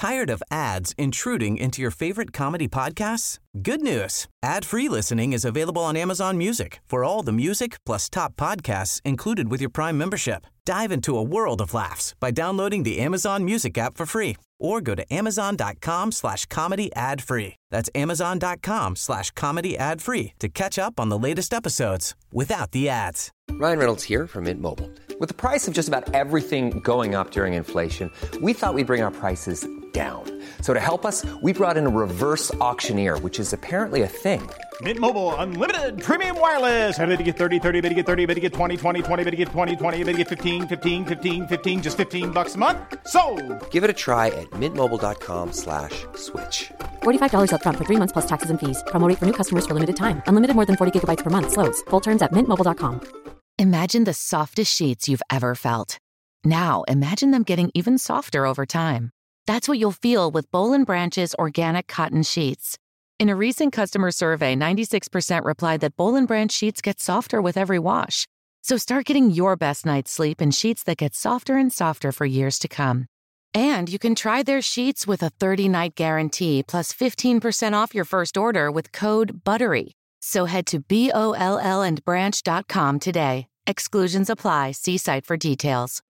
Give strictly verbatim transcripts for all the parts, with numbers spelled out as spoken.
Tired of ads intruding into your favorite comedy podcasts? Good news. Ad-free listening is available on Amazon Music for all the music plus top podcasts included with your Prime membership. Dive into a world of laughs by downloading the Amazon Music app for free or go to amazon.com slash comedy ad free. That's amazon.com slash comedy ad free to catch up on the latest episodes without the ads. Ryan Reynolds here from Mint Mobile. With the price of just about everything going up during inflation, we thought we'd bring our prices down. So to help us, we brought in a reverse auctioneer, which is apparently a thing. Mint Mobile Unlimited Premium Wireless. How to get thirty, thirty, how to get thirty, how to get twenty, twenty, twenty, how to get twenty, twenty, how to get fifteen, fifteen, fifteen, fifteen, just fifteen bucks a month? Sold! Give it a try at mintmobile.com slash switch. forty-five dollars up front for three months plus taxes and fees. Promo rate for new customers for limited time. Unlimited more than forty gigabytes per month. Slows full terms at mint mobile dot com. Imagine the softest sheets you've ever felt. Now imagine them getting even softer over time. That's what you'll feel with Boll and Branch's organic cotton sheets. In a recent customer survey, ninety-six percent replied that Boll and Branch sheets get softer with every wash. So start getting your best night's sleep in sheets that get softer and softer for years to come. And you can try their sheets with a thirty-night guarantee plus fifteen percent off your first order with code BUTTERY. So head to B O L L and branch dot com today. Exclusions apply. See site for details.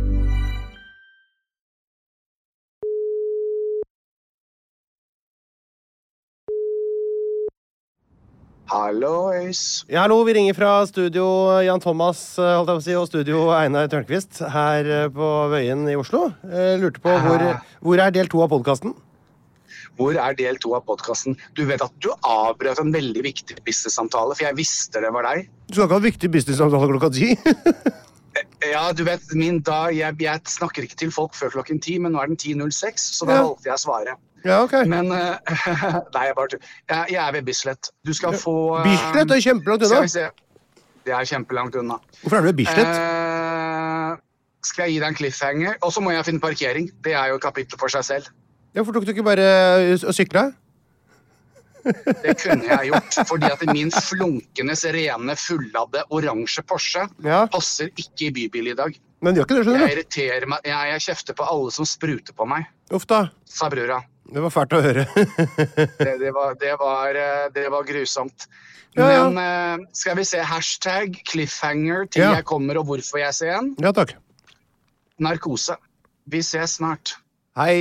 Hallois. Ja, hallo, vi ringer fra studio Jan Thomas holdt jeg på å si, og studio Einar Tørnquist her på Vøyen i Oslo. Jeg lurte på hvor, hvor er del to av podcasten? Hvor er del to av podcasten? Du vet at du avbrøt en veldig viktig business-samtale, for jeg visste det var deg. Du skal ikke ha en viktig business-samtale klokka ti? Ja, du vet, min dag, jeg, jeg snakker ikke til folk før klokken ti, men nå er den ti null seks, så da ja. Valgte jeg å svare. Ja, ok. Men, uh, nei, jeg bare, jeg, jeg er ved Bislett. Du skal få... Uh, Bislett, det er kjempelangt unna. Skal vi se. Det er kjempelangt unna. Hvorfor er du ved Bislett? Uh, skal jeg gi deg en cliffhanger? Og så må jeg finne parkering. Det er jo et kapittel for seg selv. Hvorfor tok du ikke bare å sykle? Det kunne jeg gjort, fordi at min flunkenes rene, fulladde, oransje Porsche ja. Passer ikke i bybil i dag. Men det gjør ikke det, skjønner du? Jeg irriterer meg, jeg, jeg kjefter på alle som spruter på meg. Uff da. Sa brura. Det var fælt å høre. det, det, var, det, var, det var grusomt. Ja, ja. Men skal vi se hashtag cliffhanger til ja. Jeg kommer og hvorfor jeg ser en? Ja, takk. Narkose. Vi ses snart. Hei.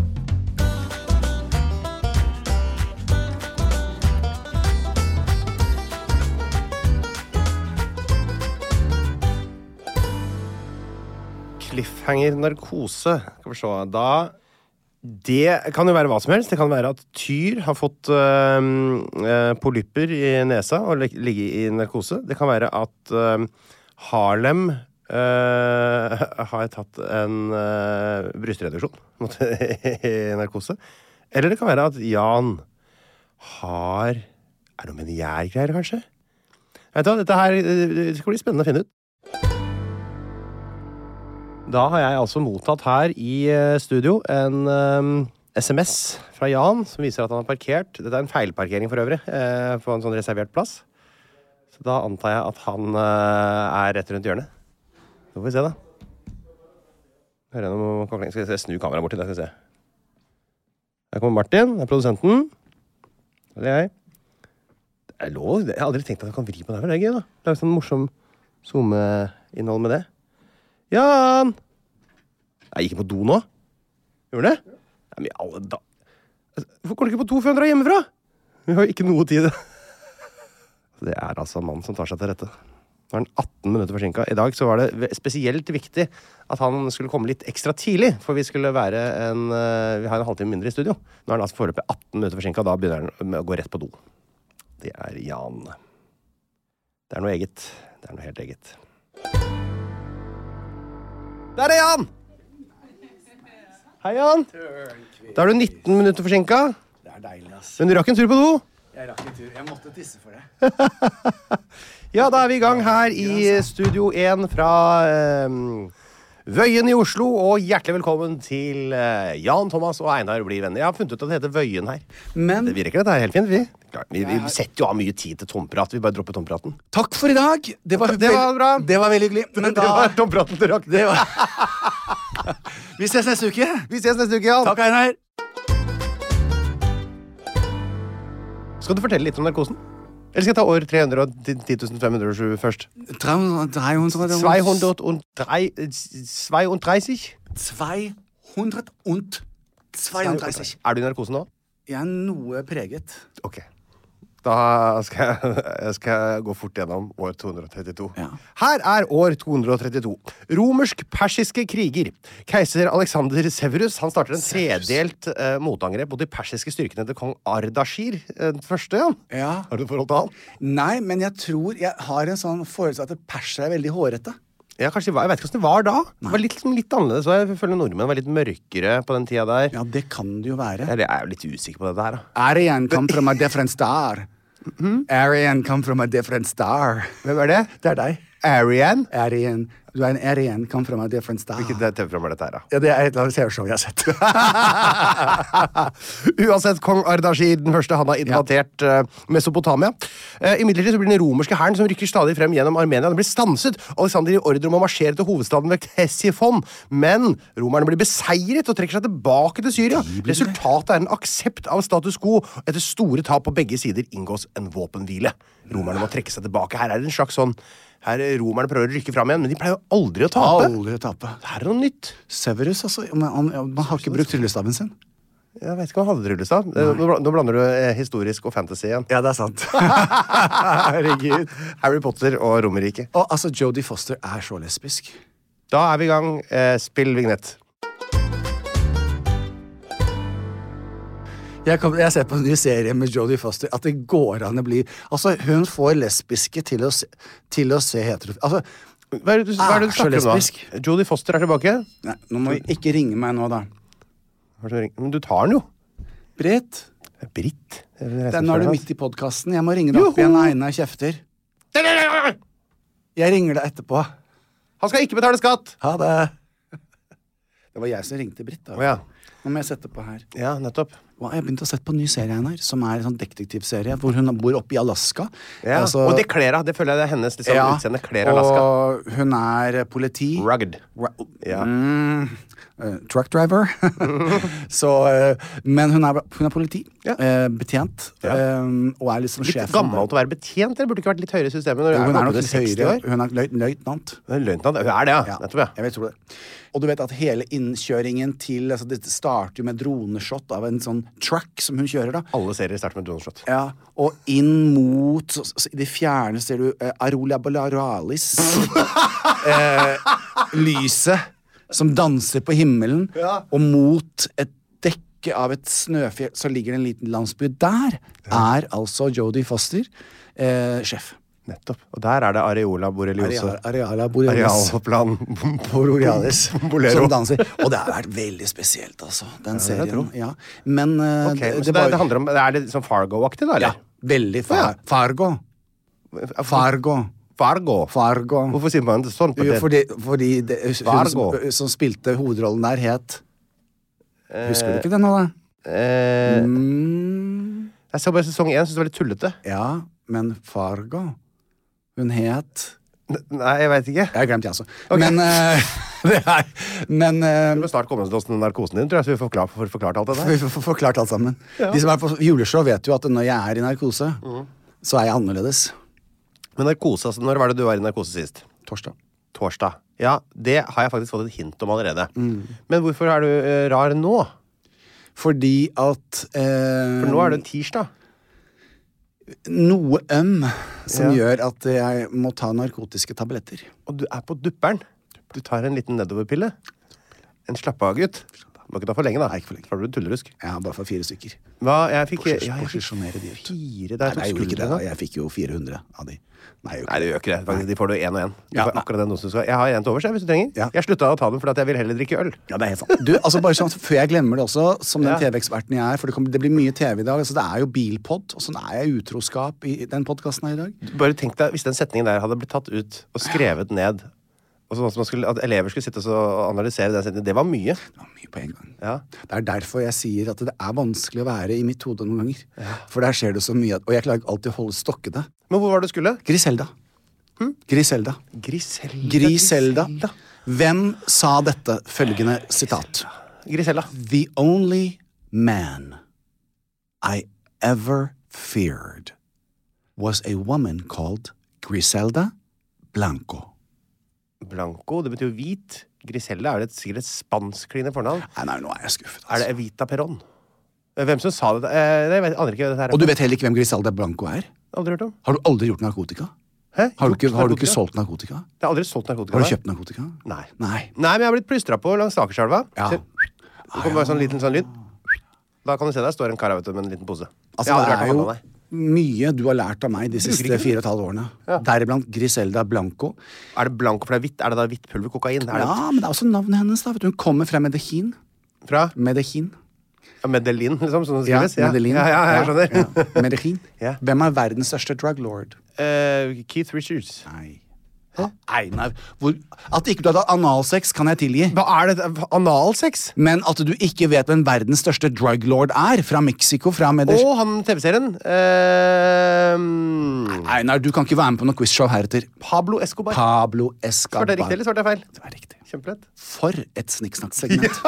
Cliffhanger, narkose. Skal vi se. Da... Det kan jo være hva som helst. Det kan være at Tyr har fått øh, øh, polypper i nesa og ligger i narkose. Det kan være at øh, Harlem øh, har tatt en øh, brystreduksjon i narkose. Eller det kan være at Jan har... Er det noe med gjærgreier, kanskje? Vet du hva, dette her det skal bli spennende å finne ut. Da har jeg altså mottatt her i studio en um, S M S fra Jan som viser at han har parkert. Dette er en feilparkering for øvrig, eh, på en sånn reservert plass. Så da antar jeg at han eh, er rett rundt hjørnet. Så får vi se da. Hører jeg noe kakling? Skal jeg snu kameraet bort til det, skal vi se. Her kommer Martin, det er produsenten. Det er jeg. Det er lov, jeg har aldri tenkt at jeg kan vri på det her, det er gøy da. Det er sånn morsom zoom-innhold med det. Jan! Jeg gikk på do nå. Gjorde det? Nei, men alle da... Hvorfor går du ikke på do før han drar hjemmefra? Vi har jo ikke noe tid. Det er altså en mann som tar seg til rette. Nå er han atten minutter forsinket. I dag så var det spesielt viktig at han skulle komme litt ekstra tidlig, for vi skulle være en... Vi har en halvtime mindre i studio. Nå er han altså foreløpig atten minutter forsinket, og da begynner han med å gå rett på do. Det er Jan. Det er noe eget. Det er noe helt eget. Der er Jan! Hei, Jan. Da er du nitten minutter forsinket. Det er deilig, ass. Men du rakk en tur på do? Jeg rakk en tur. Jeg måtte tisse for det. Ja, da er vi i gang her i Studio én fra um, Vøyen i Oslo, og hjertelig velkommen til uh, Jan Thomas og Einar blir venner. Jeg har funnet ut at det heter Vøyen her. Men... Det virker dette er helt fint, vi. Vi, vi setter jo av mye tid til tomprat. Vi bare dropper tompraten. Takk for i dag. Det var, det var bra. Det var veldig hyggelig. Men da... Det var tompraten du rakk. Det var... Vi ses neste uke. Vi ses neste uke, Jan. Takk, Einar. Skal du fortelle litt om narkosen? Eller skal jeg ta år tre hundre og ti tusen fem hundre og sju først? tre hundre, tre hundre, tvehundretveiunddreißig. Er du i narkosen nå? Jeg er noe preget. Ok. Da skal jeg, jeg skal gå fort gjennom år to hundre og trettito. Ja. Her er år to hundre og trettito. Romersk-persiske kriger. Keiser Alexander Severus han starter en tredelt uh, motangrep mot de persiske styrkene til kong Ardashir. Den første, Jan. Ja. Har du forhold til han? Nei, men jeg tror jeg har en sånn følelse at persere er veldig hårete. Ja, kanskje det var, jeg vet ikke hvordan det var da. Det var litt, liksom, litt annerledes. Jeg føler nordmenn var litt mørkere på den tida der. Ja, det kan det jo være. Ja, jeg er jo litt usikker på det der. Da. Arian come from a different star. Mm-hmm. Arian come from a different star. Hvem er det? Det er deg. Arian? Arian. Du er en Arian come from a different star. Hvilket T V-program er dette her, da? Ja, det er et eller annet seershow jeg har sett. Uansett, kong Ardashir den første, han har invadert ja. uh, Mesopotamia. Uh, imidlertid så blir den romerske hæren som rykker stadig frem gjennom Armenia, den blir stanset. Alexander gir ordre om å marsjere til hovedstaden ved Ktesiphon, men romerne blir beseiret og trekker seg tilbake til Syria. Resultatet er en aksept av status quo. Etter store tap på begge sider inngås en våpenhvile. Romerne må trekke seg tilbake. Her er det en slags sånn Her romerne prøver å rykke frem igjen, men de pleier jo aldri å tape. Aldri å tape. Her er noe nytt. Severus, altså. Man, han, man har ikke brukt tryllestaven sin. Jeg vet ikke om han hadde tryllestav. Nå, nå blander du eh, historisk og fantasy igjen. Ja, det er sant. Herregud. Harry Potter og Romerriket. Og altså, Jodie Foster er så lesbisk. Da er vi i gang. Eh, spill vignett. Jeg, kom, jeg ser på en ny serie med Jodie Foster at det går an å bli Altså, hun får lesbiske til å se, til å se hetero... Altså, hva er det du, hva er det du snakker om da? Jodie Foster er tilbake? Nei, nå må vi ikke ringe meg nå, da. Men du tar den jo. Britt? Britt? Nå er du midt i podcasten. Jeg må ringe deg opp igjen, Einar kjefter. Jeg ringer deg etterpå. Han skal ikke betale skatt! Ha det. Det var jeg som ringte Britt, da. Å, ja. Nå må jeg sette på her. Ja, nettopp. Jeg har begynt å sette på en ny serie her, som er en sånn detektivserie, hvor hun bor oppe i Alaska. Ja, altså, og det kler henne, det føler jeg det er hennes liksom, ja, utseende kler Alaska. Og hun er politi. Rugged. Ra ja. mm, uh, truck driver. Så, uh, men hun er, hun er politi. Ja. Uh, betjent. Ja. Um, og er liksom litt sjefen. Litt gammelt å være betjent, det burde ikke vært litt høyere i systemet. Når jo, hun er nok litt høyere. Hun er løy løytnant. Løytnant, hun er det, ja. ja. Nettopp, ja. Jeg vet, tror det. Og du vet at hele innkjøringen til altså det starter jo med droneshot av en sånn truck som hun kjører da. Alle serier starter med droneshot. Ja, og inn mot så, så, i det fjerne ser du uh, Arolia Borealis uh, lyset som danser på himmelen, ja. Og mot et dekke av et snøfjell så ligger det en liten landsby. Der ja. Er altså Jodie Foster uh, sjef. Nettopp. Og der er det Areola Borealis. Areola Borealis. Arealplan Borealis. Som danser. Og det har vært veldig spesielt, altså, den ja, serien. Ja. Men, uh, okay, men det, det, var... det handler om, er det sånn Fargo-aktig, da, eller? Ja, veldig far ja. Fargo. Fargo. Fargo? Fargo. Hvorfor sier man det sånn? På det? Fordi, fordi det, hun som, som spilte hovedrollen der het eh, Husker du ikke det nå, da? Eh, mm. Jeg så bare sesong én, synes det var litt tullete. Ja, men Fargo hun het Nei, jeg vet ikke. Jeg har glemt det, altså. Okay. Men uh, det er, men uh, Du må snart komme til oss med narkosen din, tror jeg, så vi får forklart, får forklart alt det der. Vi får forklart alt sammen. Ja. De som er på juleshow vet jo at når jeg er i narkose, mm. så er jeg annerledes. Men narkose, altså, når var det du var i narkose sist? Torsdag. Torsdag. Ja, det har jeg faktisk fått et hint om allerede. Mm. Men hvorfor er du uh, rar nå? Fordi at uh, For nå er det tirsdag. Noe øm som ja. Gjør at jeg må ta narkotiske tabletter. Og du er på dupperen. Du tar en liten nedoverpille. En slapp av, gutt. Du må ikke ta for lenge, da. Nei, ikke for lenge. For du tullerusk. Ja, bare for fire stykker. Hva? Jeg fikk, Posisjon, ja, jeg fikk posisjonere de ut. Fire der. Nei, nei, jeg, ikke det, jeg fikk jo fire hundre av de. Nei, nei, det gjør ikke det. Faktisk, de får du én og én. Ja, akkurat den dosen du skal. Jeg har en til overs, hvis du trenger. Ja. Jeg slutta å ta den fordi jeg vil heller drikke øl. Ja, det er helt sant. Du, altså bare sånn, før jeg glemmer det også, som den ja. T V-eksperten jeg er, for det, kommer, det blir mye T V i dag, altså det er jo bilpod, og sånn er jeg utroskap i den podcasten her i dag. Bare tenk deg, hvis den setningen der hadde blitt tatt ut og skrevet ned, og sånn at, skulle, at elever skulle sitte og analysere den setningen, det var mye. Det var mye på en gang. Ja. Det er derfor jeg sier at det er vanskelig å være i mitt hode noen ganger. Ja. For der skjer det så mye, og jeg klarer ikke alltid å holde stokkene. Men hvor var det du skulle? Griselda. Hm? Griselda. Griselda. Griselda. Hvem sa dette følgende sitat? Griselda. The only man I ever feared was a woman called Griselda Blanco. Blanco, det betyr jo hvit. Griselda er vel et, sikkert et spanskklingende fornavn. Nei, nei, nå er jeg skuffet. Altså. Er det Evita Perón? Hvem som sa det? Eh, jeg vet, aner ikke det her. Og du vet heller ikke hvem Griselda Blanco er? Aldri hørt om. Har du aldri gjort narkotika? Hæ? Har du, ikke, har du ikke narkotika? solgt narkotika? Jeg har aldri solgt narkotika. Har du kjøpt narkotika? Nei. Nei. Nei, men jeg har blitt plystret på langs Akerselva. Ja. Så, det kommer bare sånn liten sånn lyd. Da kan du se der står en kar vet du, med en liten pose. Altså, Jeg har aldri det vært er på jo handel, nei. mye du har lært av meg de siste fire og et halvt årene. Ja. Deriblant Griselda Blanco. Er det blanco for det er hvitt? Er det da hvitt pulver kokain? Er det Ja, men det er også navnet hennes da. Vet du, hun kommer fra Medellin. fra Medellin. ja, Medellin, liksom, sånn det Ja, skrives? Ja, Medellin. Ja, ja, jeg skjønner. Ja. Medellin. Ja. Hvem er verdens største drug lord? Eh, Keith Richards. Nei. Hæ? Einar. Hvor, at ikke du hadde analsex, kan jeg tilgi. Hva er det? Analsex? Men at du ikke vet hvem verdens største drug lord er, fra Mexico, fra Medellin. Og han T V-serien. Eh, Einar, du kan ikke være med på noe quizshow heretter. Pablo Escobar. Pablo Escobar. Svarte jeg riktig, eller svarte jeg feil? Det var riktig. Kjempelett. For et snikksnakk-segment.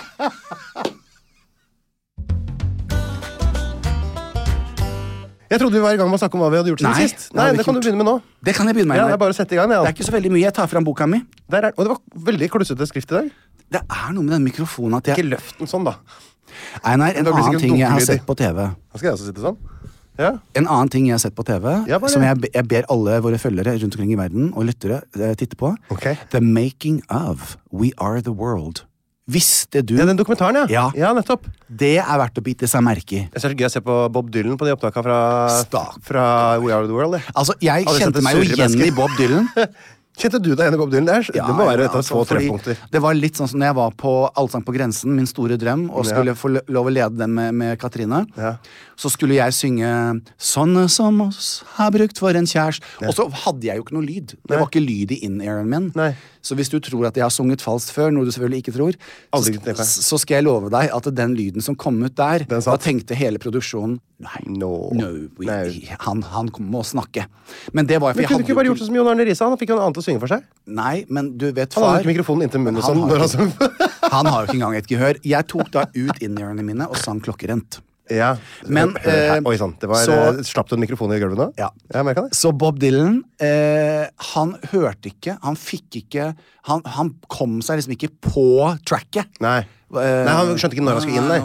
Jeg trodde vi var i gang med å snakke om hva vi hadde gjort siden Nei, sist. det har Nei, vi det ikke kan du gjort. begynne med nå. Det kan jeg begynne med. Ja, Einar. det er bare å sette i gang. Ja. Det er ikke så veldig mye. Jeg tar fram boka mi. Der er, og det var veldig klussete skrift i dag. Det er noe med den mikrofonen at Ikke jeg... løft den sånn, da. Einar, en Det blir annen sikkert ting jeg har dunkelyder. sett på T V. Da skal jeg også sitte sånn. Ja. En annen ting jeg har sett på T V, Ja, hva er det? som jeg, jeg ber alle våre følgere rundt omkring i verden og lyttere eh, titte på. Ok. The Making of We Are The World. Visste du? Ja, den dokumentaren, ja. Ja. Ja, nettopp. Det er verdt å bite seg merke i. Jeg synes det er gøy å se på Bob Dylan på de opptakene fra, Stak. fra We Are The World. jeg. Altså, jeg Aldri sett kjente et meg jo surre igjen menneske. i Bob Dylan. Kjente du deg igjen i Bob Dylan? Det, er, Ja, det må være et av altså, få fordi treffpunkter. Det var litt sånn som når jeg var på Allsang på grensen, min store drøm, og Ja. skulle få lov å lede den med, med Katrine. Ja. Så skulle jeg synge Sånne som oss har brukt for en kjærest. Og så hadde jeg jo ikke noe lyd. Det Nei. var ikke lyd i in-airen min. Nei. Så hvis du tror at jeg har sunget falskt før, noe du selvfølgelig ikke tror, Aldri så, det kan jeg. så skal jeg love deg at den lyden som kom ut der, Den da satt. tenkte hele produksjonen Nei, No. no we, Nei. Han, han må snakke. Men det var Men kunne du ikke bare gjort det som Jon Arne Riise? Han fikk jo noe annet å synge for seg. Nei, men du vet Han hadde far ikke mikrofonen inntil munnen. Han Sånn, har når han ikke- sang. Han har jo ikke engang et gehør. Jeg tok da ut in-earene mine og sang klokkerent. Ja. Men, Hør, hør her. eh, Oi sann. Det var så- eh, Slapp du en mikrofon i gulvet nå? Ja. Jeg merket det. Så Bob Dylan, eh, han hørte ikke, han fikk ikke han, han kom seg liksom ikke på tracket. Nei. Eh, Nei, han skjønte ikke når han skulle inn, nei.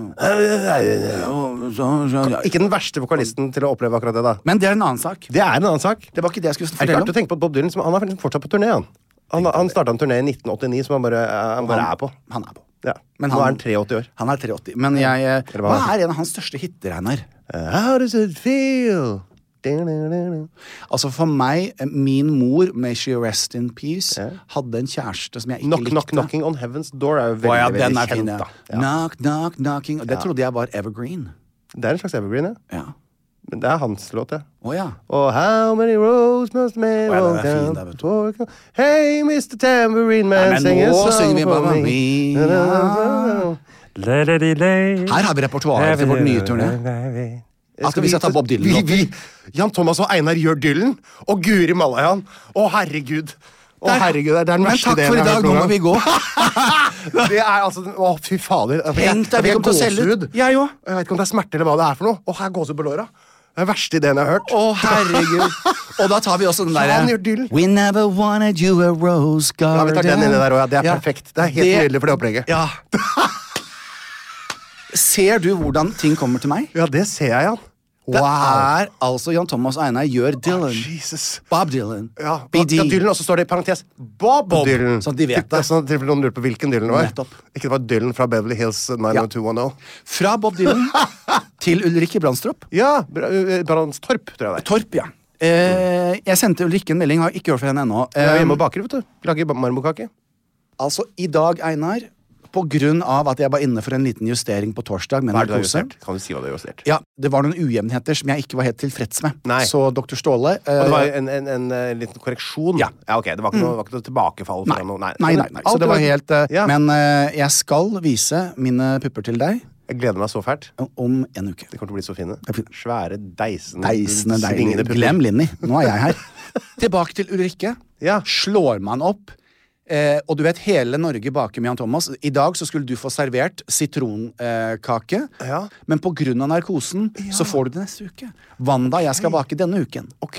Ikke den verste vokalisten til å oppleve akkurat det, da. Men det er en annen sak. Det er en annen sak. Det var ikke det jeg skulle Det er fortelle rart å om. tenke på at Bob Dylan som, Han er faktisk fortsatt på turné. Han, han, han starta en turné i nitten åttini som han bare, han bare er på. Han er på. Ja. Men Nå han- er han treogåtti år. Han er treogåtti. Men jeg, eh, Eller hva hva? er en av hans største hitter, Einar? Uh, how does it feel? Altså for meg, eh, min mor, may she rest in peace, Ja. hadde en kjæreste som jeg ikke Knock, likte. knock, knocking on heaven's door er jo veldig, Å ja, veldig den er kjent, fin, ja. da. Ja. Knock, knock, knocking. Og det trodde jeg var evergreen. Det er en slags evergreen, ja. Ja. Men det er hans låt, ja. Å ja. Og how many roads must man Å ja, den walk er fin, down da, vet du. before we come- Hey, mister Tambourine Man, Nei, men sing a nå song synger vi for Mamma me. Mia. Her har vi repertoaret til vårt nye turné. At vi skal ta Bob Dylan. Vi, vi, Jan Thomas og Einar gjør Dylan, og Guri Malayan. Å, herregud. Å, herregud, det er den Men verste takk ideen for i jeg har dag, hørt nå noen må vi gå. gang. Det er altså Å, fy fader. Jeg- Tenk deg, vi jeg kommer til å selge gåsehud. ut. Jeg òg. Jeg vet ikke om det er smerte eller hva det er for noe. Å, her er gåsehud på låra. Det er den verste ideen jeg har hørt. Å, herregud. Og da tar vi også den Ja, han derre gjør Dylan. We never wanted you a rose garden. Ja, vi tar den inni der også, ja. Det er Ja. perfekt. Det er helt nydelig for det opplegget. Ja. Ser du hvordan ting kommer til meg? Ja, det ser jeg, Jan. Det er altså Jan Thomas og Einar gjør Dylan. Jesus. Bob Dylan. Ja, B D. ja, Dylan, og så står det i parentes Bob, Bob, Dylan. sånn at de vet det. Sånn at noen lurer på hvilken Dylan det var. Nettopp. Ikke det var Dylan fra Beverly Hills nine oh two one oh. Fra Bob Dylan til Ulrikke Brandstrup. Ja, Bra- uh, Brandstorp, tror jeg det er. Torp, ja. Eh, jeg sendte Ulrikke en melding, har ikke hørt fra henne ennå. Jeg er Eh, hjemme og baker, vet du. Lager marmorkake. altså, i dag, Einar, på grunn av at jeg var inne for en liten justering på torsdag med Hva er det du har narkose. justert? Kan du si hva du har justert? Ja, det var noen ujevnheter som jeg ikke var helt tilfreds med. Nei. Så doktor Ståle eh, Og det var en, en, en, eh, liten korreksjon? Ja. ja ok, Det var ikke noe, var ikke noe tilbakefall? Nei. Fra noe, nei. Nei, nei, nei. Så Alt det var var- helt eh, Ja. Men eh, jeg skal vise mine pupper til deg Jeg gleder meg så fælt. om en uke. Det kommer til å bli så fine. er fint. Svære, deisende, Deisende svingende deilig. pupper. Glem Linni. Nå er jeg her. Tilbake til Ulrikke. Ja. Slår man opp Eh, og du vet, hele Norge baker med Jan Thomas. I dag så skulle du få servert sitronkake, eh, ja. men på grunn av narkosen ja. så får du det neste uke. Wanda, okay. jeg skal bake denne uken. Ok.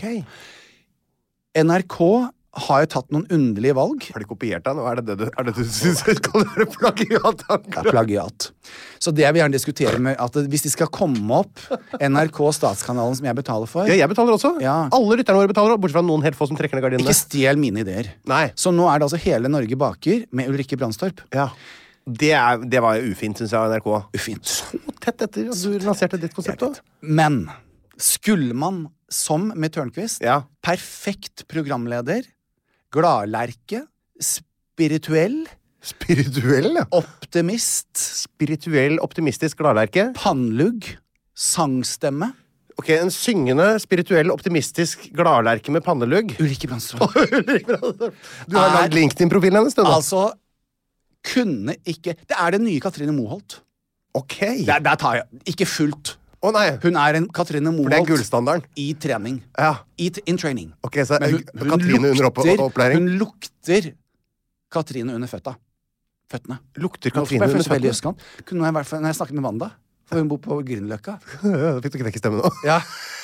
N R K har jo tatt noen underlige valg. Har de kopiert deg nå? Er det det du, er det du synes skal være plagiat? Ja, plagiat. Så det jeg vil gjerne diskutere med at hvis de skal komme opp N R K statskanalen som jeg betaler for. Ja, jeg betaler også. Ja. Alle lytterne våre betaler, bortsett fra noen helt få som trekker ned gardinene. Ikke stjel mine ideer. Nei. Så nå er det altså hele Norge baker med Ulrikke Brandstorp. Ja. Det, er, det var ufint, synes jeg, av N R K. Ufint. Så tett etter at du lanserte ditt konsept da. Men skulle man, som med Tørnquist, ja. perfekt programleder, gladlerke, spirituell, spirituell, ja. optimist, spirituell, optimistisk gladlerke, pannlugg, sangstemme. Ok, en syngende, spirituell, optimistisk gladlerke med pannelugg. Ulrikke Brandstorp. Du har lagd LinkedIn-profilen hennes, du da. Altså, kunne ikke... Det er den nye Katrine Moholt. Ok. Der, der tar jeg. Ikke fullt. Å oh, nei. Hun er en Katrine Moholt. For det er gullstandarden. I trening. Ja. I in training. Ok, så hun, hun Katrine under opp opplæring. Hun lukter Katrine under føtta. Føttene. Lukter Katrine under føttene? Kunne jeg, når jeg snakket med Wanda, for hun bor på Grünerløkka. Ja, fikk du ikke stemmen nå? Ja.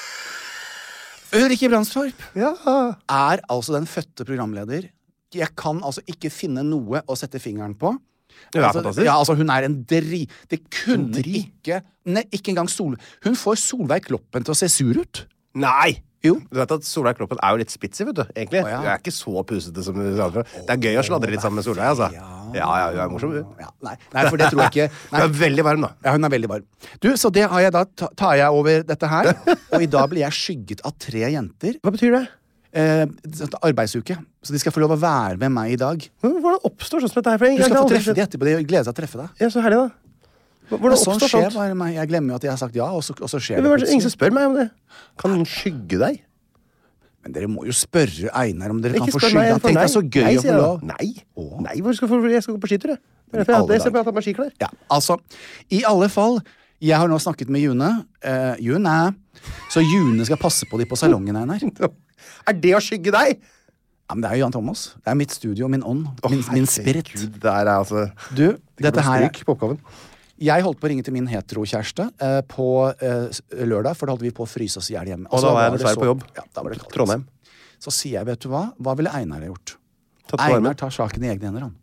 Ulrikke Brandstorp ja. er altså den fødte programleder. Jeg kan altså ikke finne noe å sette fingeren på. Det er altså, fantastisk. Ja, altså hun er en dri... Det kunne dri. ikke... Nei, ikke engang Sol... Hun får Solveig Kloppen til å se sur ut. Nei! Jo. Du vet at Solveig Kloppen er jo litt spitsig, vet du, egentlig. Å, ja. Hun er ikke så pusete som du sa før. Det er gøy å sladre litt sammen med Solveig, altså. Ja, ja, ja hun er morsom, du. Ja, nei. nei, for det tror jeg ikke... Nei. Hun er veldig varm, da. Ja, hun er veldig varm. Du, så det har jeg da... Tar jeg over dette her, og i dag blir jeg skygget av tre jenter. Hva betyr det? Eh, arbeidsuke. Så de skal få lov å være med meg i dag. Men hvordan oppstår sånn som dette her? Du skal få treffe de etterpå. De gleder seg til å treffe deg. Ja, så herlig da. Hvordan sånn oppstår skjer sånt? bare meg. Jeg glemmer jo at jeg har sagt ja, og så, og så skjer ja, det. Det er ingen som spør meg om det. Kan noen skygge deg? Men dere må jo spørre Einar om dere ikke kan få skygge. Han tenker det er så gøy nei, å få lov. Nei, Åh. nei, hvor skal jeg, jeg skal gå på skitur, jeg. Det er derfor jeg, det er jeg har tatt meg skiklær. Ja, altså, i alle fall, jeg har nå snakket med June. Uh, June, så June skal passe på de på salongen, Einar. Er det å skygge deg? Ja, men det er jo Jan Thomas. Det er mitt studio, min ånd, min, oh, min spirit. Gud, det er altså... Du, dette her... På oppgaven. Jeg holdt på å ringe til min hetero-kjæreste eh, på eh, lørdag, for da holdt vi på å fryse oss i hjel hjemme. Og da var jeg dessverre på jobb. Ja, da var det kaldt. Trondheim. Så sier jeg, vet du hva? Hva ville Einar ha gjort? Tatt Einar tar saken i egne hender, han.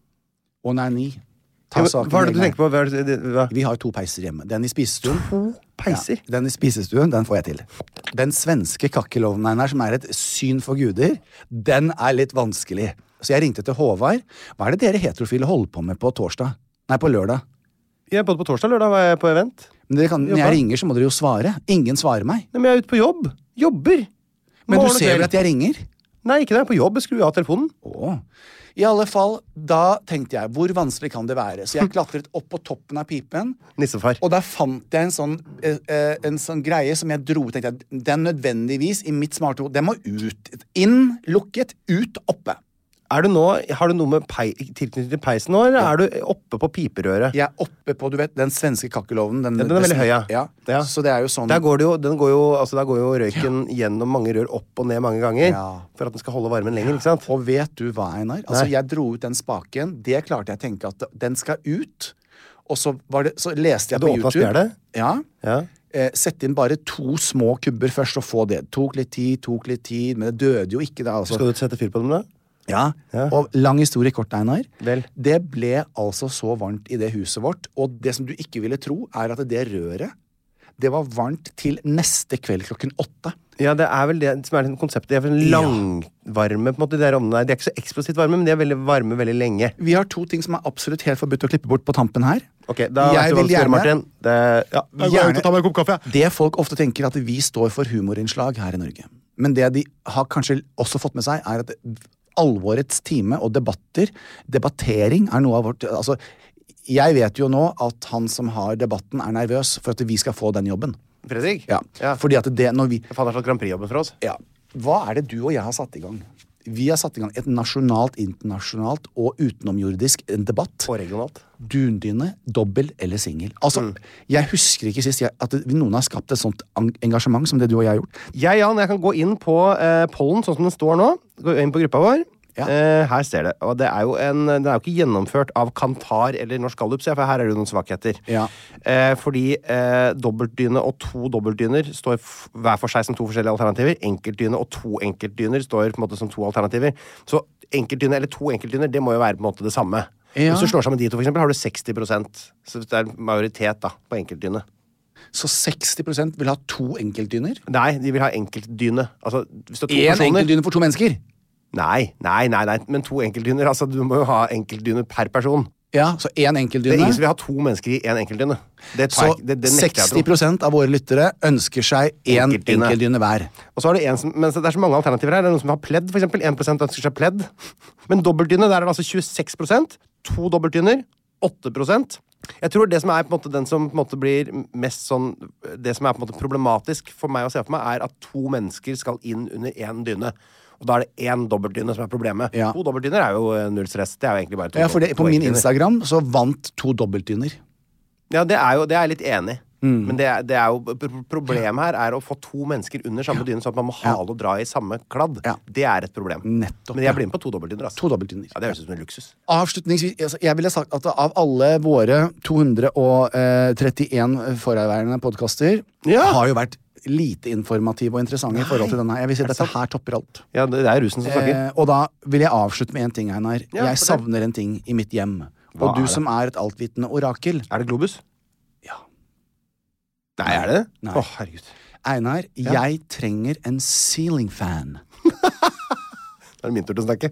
Og nei, ni. Ja, hva er det du tenker på? Hva er det, hva? Vi har to peiser hjemme. Den i spisestuen. To peiser? Ja, den i spisestuen, den får jeg til. Den svenske kakkelovnen, Einar, som er et syn for guder, den er litt vanskelig. Så jeg ringte til Håvard. Hva er det dere heterofile holder på med på torsdag? Nei, på lørdag. Jeg er både på torsdag og lørdag var jeg på event. Men dere kan, når jeg ringer, så må dere jo svare. Ingen svarer meg. Nei, men jeg er ute på jobb. Jobber. Men Morgen du ser vel at jeg ringer? Nei, ikke det. Jeg er på jobb. Jeg skrur av telefonen. Åh. I alle fall, da tenkte jeg, hvor vanskelig kan det være? Så jeg klatret opp på toppen av pipen. Nissefar. Og der fant jeg en sånn, eh, en sånn greie som jeg dro. Tenkte jeg, den nødvendigvis i mitt smarte hode, den må ut. Inn, lukket, ut, oppe. Er du nå, har du noe med pei, tilknytning til peisen nå, eller ja. Er du oppe på piperøret? Jeg er oppe på, du vet, den svenske kakkelovnen. Den, ja, den er veldig høy, ja. ja. ja. Så det er jo sånn... Der går, det jo, den går, jo, altså der går jo røyken ja. Gjennom mange rør opp og ned mange ganger, ja. For at den skal holde varmen lenger, ikke sant? Og vet du hva, Einar? Altså, jeg dro ut den spaken, det klarte jeg å tenke at den skal ut, og så, var det, så leste jeg du på YouTube... Du åpnet spjerdet? Ja. Ja. Eh, sett inn bare to små kubber først og få det. Tok litt tid, tok litt tid, men det døde jo ikke da. Altså. Skal du sette fyr på dem da? Ja, ja. Og lang historie kort, Einar. Vel. Det ble altså så varmt i det huset vårt, og det som du ikke ville tro, er at det røret, det var varmt til neste kveld klokken åtte. Ja, det er vel det som er konseptet. Det er vel langvarme på en måte, de der ovnene. De er ikke så eksplosivt varme, men de er veldig varme veldig lenge. Vi har to ting som er absolutt helt forbudt å klippe bort på tampen her. Ok, da jeg vil gjerne, Martin. Det, ja, jeg går gjerne, ut og tar meg en kopp kaffe. Det folk ofte tenker at vi står for humorinnslag her i Norge. Men det de har kanskje også fått med seg, er at alvorets time og debatter, debattering er noe av vårt, altså, jeg vet jo nå at han som har debatten er nervøs for at vi skal få den jobben. Fredrik? Ja, ja. Fordi at det, når vi... Jeg fant det slått Grand Prix-jobben for oss. Ja. Hva er det du og jeg har satt i gang? Vi har satt i gang et nasjonalt, internasjonalt og utenomjordisk en debatt. Og regionalt. Dundyne, dobbel eller singel. Altså, mm. jeg husker ikke sist jeg, at noen har skapt et sånt engasjement som det du og jeg har gjort. Jeg, Jan, jeg kan gå inn på eh, pollen sånn som den står nå. Gå inn på gruppa vår. Ja. Eh, her ser det. Og det er jo en, den er jo ikke gjennomført av Kantar eller Norsk Gallup, for her er det jo noen svakheter. Ja. Eh, fordi eh, dobbeltdyne og to dobbeltdyner står f- hver for seg som to forskjellige alternativer. Enkeltdyne og to enkeltdyner står på en måte som to alternativer. Så enkeltdyne eller to enkeltdyner, det må jo være på en måte det samme. Ja. Hvis du slår sammen de to, for eksempel, har du seksti prosent. Så det er majoritet da, på enkeltdyne. Så seksti prosent vil ha to enkeltdyner? Nei, de vil ha enkeltdyne. Altså, hvis du har to En personer... enkeltdyne for to mennesker? Nei, nei, nei, nei, men to enkeltdyner, altså du må jo ha enkeltdyner per person. Ja, så en Det er enkeltdyne. ingen som vil ha to mennesker i en enkeltdyne. Det tar Så jeg- det, det nekter jeg å tro. seksti prosent av våre lyttere ønsker seg en Enkeltdyne. enkeltdyne hver. Og så har du en som, men det er så mange alternativer her. Det er noen som vil ha pledd, for eksempel. en prosent ønsker seg pledd. Men dobbeltdyne, der er det altså tjueseks prosent. To dobbeltdyner, åtte prosent. Jeg tror det som er på en måte den som på en måte blir mest sånn, det som er på en måte problematisk for meg å se for meg, er at to mennesker skal inn under en dyne. Og da er det én dobbeltdyne som er problemet. Ja. To dobbeltdyner er jo eh, null stress. Det er jo egentlig bare to. Ja, for det, to på min enkeltdyner. Instagram så vant to dobbeltdyner. Ja, det er jo, det er jeg litt enig i. Mm. Men det er, det er jo, pro- problemet her er å få to mennesker under samme dyne, sånn at man må hale og dra i samme kladd. Ja. Det er et problem. Nettopp, Men ja. jeg blir med på to dobbeltdyner. Altså. To dobbeltdyner. Ja, det høres ut som en luksus. Avslutningsvis, altså, jeg ville sagt at av alle våre to hundre trettien forarbeidende podcaster Ja. har jo vært lite informative og interessante i forhold til denne. Jeg vil si at dette her topper alt. Ja, det, det er rusen som snakker. Eh, og da vil jeg avslutte med en ting, Einar. Ja, jeg fortell. savner en ting i mitt hjem. Hva Og du er det? som er et altvitende orakel. Er det Globus? Ja. Nei, er det det? Nei. Å, herregud. Einar, jeg trenger en ceiling fan. Da er det min tur til å snakke.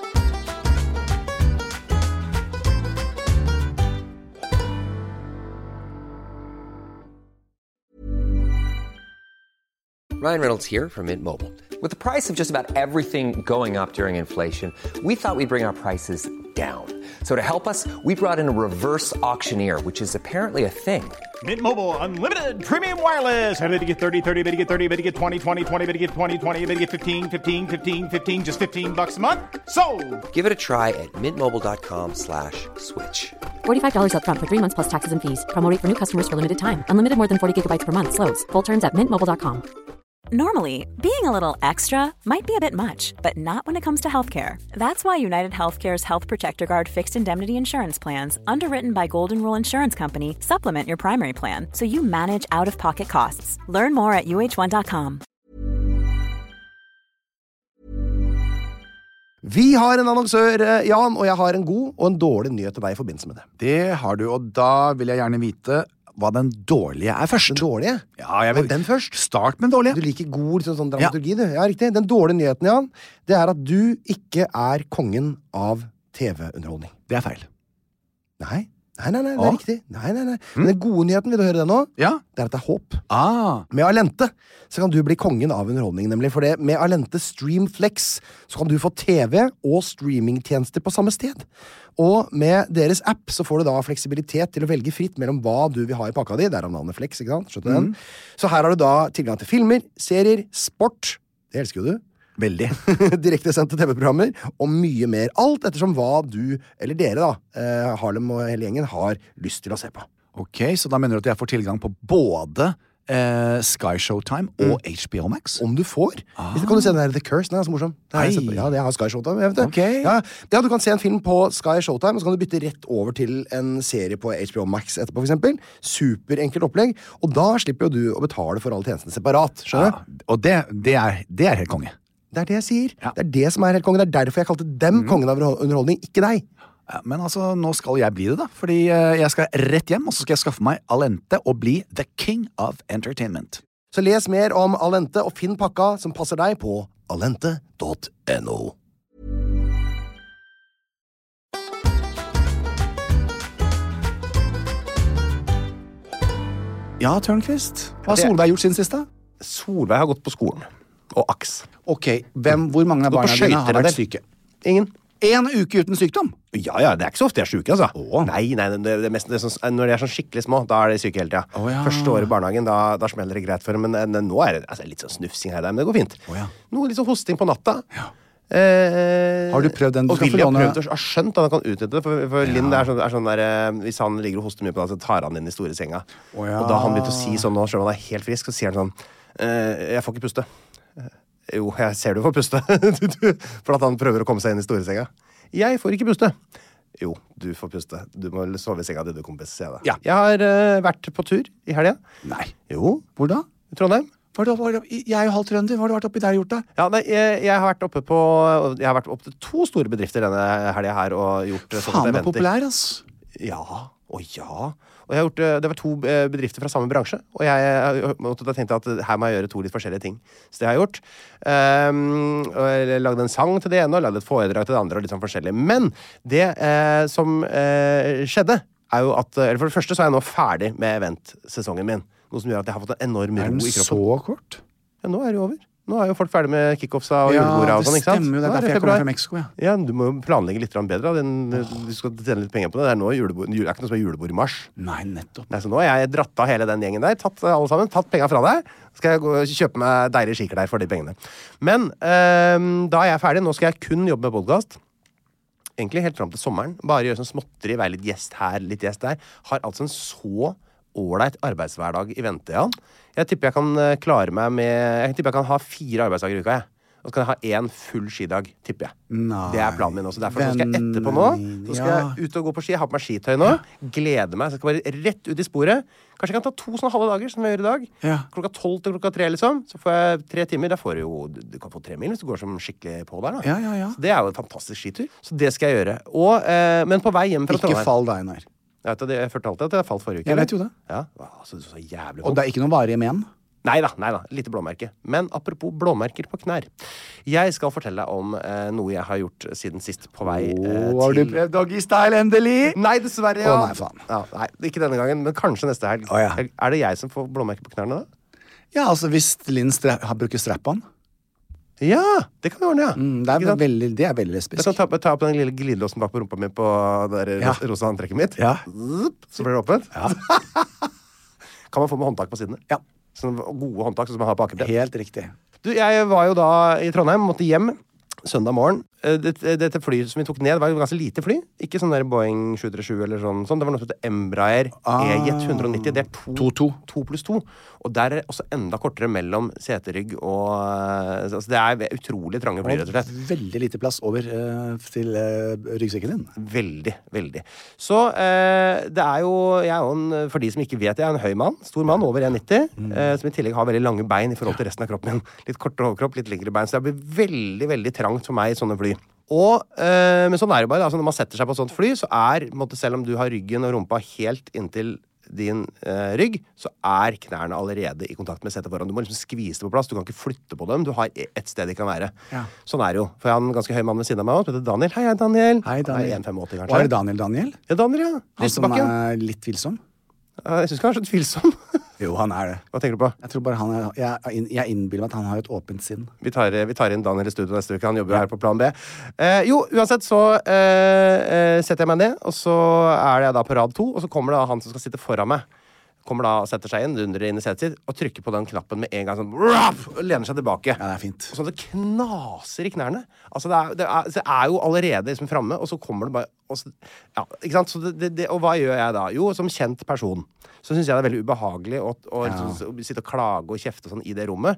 Ryan Reynolds here from Mint Mobile. With the price of just about everything going up during inflation, we thought we'd bring our prices down. So to help us, we brought in a reverse auctioneer, which is apparently a thing. Mint Mobile Unlimited Premium Wireless. How to get thirty, thirty, how to get thirty, how to get twenty, twenty, twenty, how to get twenty, twenty, how to get fifteen, fifteen, fifteen, fifteen, just fifteen bucks a month? Sold! Give it a try at mintmobile.com slash switch. forty-five dollars up front for three months plus taxes and fees. Promo rate for new customers for limited time. Unlimited more than forty gigabytes per month. Slows full terms at mint mobile dot com. Normally, being a little extra might be a bit much, but not when it comes to healthcare. That's why United Healthcare's Health Protector Guard fixed indemnity insurance plans, underwritten by Golden Rule Insurance Company, supplement your primary plan so you manage out-of-pocket costs. Learn more at U H one dot com. Vi har en annonsør, eh, Jan, og jeg har en god og en dårlig nyhet til deg i forbindelse med det. Det har du, og da vil jeg gjerne vite hva den dårlige er først. Den dårlige? Ja, jeg vil den først. Start med den dårlige. Du liker god liksom, sånn dramaturgi, du. Ja, riktig. Den dårlige nyheten, Jan, det er at du ikke er kongen av T V-underholdning. Det er feil. Nei, nei, nei, nei, det Å? er riktig. Nei, nei, nei. Men den gode nyheten, vil du høre det nå? Ja. Det er at det er håp. Ah. Med Alente så kan du bli kongen av underholdning, nemlig. For det, med Alente Streamflex så kan du få T V og streamingtjenester på samme sted. Og med deres app så får du da fleksibilitet til å velge fritt mellom hva du vil ha i pakka di. Der er navnet Flex, ikke sant? Skjønner du den? Så her har du da tilgang til filmer, serier, sport. Det elsker jo du. Veldig. Direktesendte T V-programmer og mye mer. Alt ettersom hva du, eller dere da, eh, Harlem og hele gjengen, har lyst til å se på. Ok, så da mener du at jeg får tilgang på både eh, Sky Showtime og H B O Max? Om du får. Hvis du kan du se den der The Curse, den er så morsom. Det har jeg sett på. Ja, det har Sky Showtime, jeg vet det. Ok. Ja, ja, du kan se en film på Sky Showtime, og så kan du bytte rett over til en serie på H B O Max etterpå, for eksempel. Superenkelt opplegg. Og da slipper jo du å betale for alle tjenestene separat. Skjønner du? Ja, og det, det, er, det er helt konge. Det er det jeg sier. Ja. Det er det som er helt konge. Det er derfor jeg kalte dem kongen av underholdning, ikke deg. Ja, men altså, nå skal jeg bli det da. Fordi eh, jeg skal rett hjem, og så skal jeg skaffe meg Alente og bli the king of entertainment. Så les mer om Alente og finn pakka som passer deg på alente punktum no. Ja, Tørnqvist. Hva har Solveig gjort siden siste? Solveig har gått på skolen. Og aks. Ok, hvem, hvor mange av Gå på barna dine har skøyter, vært eller? syke? Ingen. En uke uten sykdom? Ja, ja, det er ikke så ofte jeg er syk, altså. Åh. Nei, nei, det, det er mest, det er sånn, når de er sånn skikkelig små, da er de syke hele tida. Åh, ja. Første året i barnehagen, da, da smeller det greit for dem, men, men nå er det altså, litt sånn snufsing her og der, men det går fint. Åh, ja. Noe litt sånn hosting på natta. Eh, Har du prøvd den? Du Og skal få Willy har låne- prøvd å har skjønt at han kan utnytte det, for, for Linn er sånn, er sånn der, eh, hvis han ligger og hoster mye på deg, så tar han inn i store senga. Åh, ja. Og da har han begynt å si sånn nå, selv om han er helt frisk, så sier han sånn, eh, jeg får ikke puste. Jo, jeg ser du får puste. For at han prøver å komme seg inn i store senga. Jeg får ikke puste. Jo, du får puste. Du må sove i senga di, du kompis. Se da. Ja. Jeg har uh, vært på tur i helga. Nei. Jo. Hvor da? I Trondheim. Var du, var du, jeg er jo halv trønder. Hva har du vært oppi der og gjort da? Ja, nei, jeg, jeg har vært oppe på Jeg har vært oppe til to store bedrifter denne helga her og gjort Faen meg populær, ass. Ja, og ja. Og jeg har gjort, det var to bedrifter fra samme bransje, og jeg, jeg, jeg tenkte at her må jeg gjøre to litt forskjellige ting. Så det har jeg gjort. Um, og jeg lagde en sang til det ene, og lagde et foredrag til det andre, og litt sånn forskjellig. Men det eh, som eh, skjedde, er jo at eller for det første så er jeg nå ferdig med eventsesongen min. Noe som gjør at jeg har fått en enorm ro i kroppen. Er den så kort? Ja, nå er det jo over. Nå er jo folk ferdig med kickoffsa og julebordet og sånn, ikke sant? Ja, det stemmer jo. Det er derfor jeg kommer fra Mexico, ja. Ja, du må jo planlegge litt bedre. Den, du skal tjene litt penger på det. Det er, nå julebord, det er ikke noe som er julebord i mars. Nei, nettopp. Nei, så nå har jeg dratt av hele den gjengen der, tatt alle sammen, tatt penger fra deg. Skal jeg gå og kjøpe meg deilige skikker der for de pengene. Men øh, da er jeg ferdig. Nå skal jeg kun jobbe med podcast. Egentlig helt frem til sommeren. Bare gjøre sånn småtteri, være litt gjest her, litt gjest der. Har altså en så ålreit arbeidshverdag i vente, Jan. Jeg tipper jeg kan klare meg med Jeg tipper jeg kan ha fire arbeidsdager i uka, jeg. Og så kan jeg ha en full skidag, tipper jeg. Nei. Det er planen min også. Derfor så skal jeg etterpå nå. Så skal ja. jeg ut og gå på ski. Jeg har på meg skitøy nå. Gleder meg. Så jeg skal bare rett ut i sporet. Kanskje jeg kan ta to sånne halve dager, som jeg gjør i dag. Ja. Klokka tolv til klokka tre, liksom. Så får jeg tre timer. Da får du jo Du kan få tre mil hvis du går som skikkelig på der, da. Ja, ja, ja. Så det er jo en fantastisk skitur. Så det skal jeg gjøre. Og, eh, men på vei hjem fra Trondheim Ikke fall deg, Einar. Jeg vet, det, jeg følte alltid at jeg falt forrige uke. Jeg vet jo det. Ja, altså, så jævlig Og det er ikke noe varige men? Neida, neida, lite blåmerke. Men apropos blåmerker på knær. Jeg skal fortelle deg om eh, noe jeg har gjort siden sist på vei eh, til... Har du prøvd doggy-style endelig? Nei, dessverre, ja. Å, nei, faen. Ja, nei, ikke denne gangen, men kanskje neste helg. Å, ja. Er det jeg som får blåmerker på knærne da? Ja, altså hvis Linn stra- har brukt strap-on. Ja, det kan vi ordne, ja. Mm, det, er veldig, det er veldig lesbisk. Jeg kan ta, ta opp den lille glidelåsen bak på rumpa mi på det Ja. rosa antrekket mitt. Ja. Zup, så blir det åpent. Ja. Kan man få med håndtak på sidene? Ja. Sånne gode håndtak som man har på akkurat. Helt riktig. Du, jeg var jo da i Trondheim, måtte hjem søndag morgen. Dette, dette flyet som vi tok ned var jo ganske lite fly. Ikke sånn der Boeing sju tre sju eller sånn. sånn. Det var noe som heter Embraer Ah. E J ett nitti. Det er to, To, to. to pluss to. Og der er det også enda kortere mellom seterygg og altså, det er utrolig trange fly, rett og slett. Veldig lite plass over eh, til eh, ryggsekken din. Veldig, veldig. Så eh, det er jo Jeg er jo en, for de som ikke vet, jeg er en høy mann. Stor mann, over en nitti. Mm. Eh, som i tillegg har veldig lange bein i forhold til resten av kroppen min. Litt kortere overkropp, litt lengre bein. Så det blir veldig, veldig trangt for meg i sånne fly. Og, eh, men sånn er det bare. Altså, når man setter seg på et sånt fly, så er, på en måte, selv om du har ryggen og rumpa helt inntil din eh, rygg, så er knærne allerede i kontakt med setet foran. Du må liksom skvise det på plass. Du kan ikke flytte på dem. Du har ett sted de kan være. Ja. Sånn er det jo. For jeg har en ganske høy mann ved siden av meg også, som heter Daniel. Hei, hei, Daniel. Hei, Daniel. Han er en komma fem åtti, Og kanskje. er det Daniel Daniel? Ja, Daniel, ja. Han som Listebakken. er litt tvilsom? Ja, jeg synes ikke han er så tvilsom. Jo, han er det. Hva tenker du på? Jeg tror bare han er, jeg, jeg innbiller meg at han har et åpent sinn. Vi tar, vi tar inn Daniel i studio neste uke. Han jobber jo her på plan B. Eh, jo, uansett så eh, eh, setter jeg meg ned, og så er jeg da på rad to, og så kommer det da han som skal sitte foran meg. Kommer da og setter seg inn, dundrer inn i setet sitt, og trykker på den knappen med en gang sånn, ruff, og lener seg tilbake. Ja, det er fint. Og sånn det knaser i knærne. Altså, det er, det er, det er jo allerede liksom fremme, og så kommer det bare og så, ja, ikke sant? Så det, det, det, og hva gjør jeg da? Jo, som kjent person så synes jeg det er veldig ubehagelig å, å, Ja. liksom, å sitte og klage og kjefte sånn i det rommet.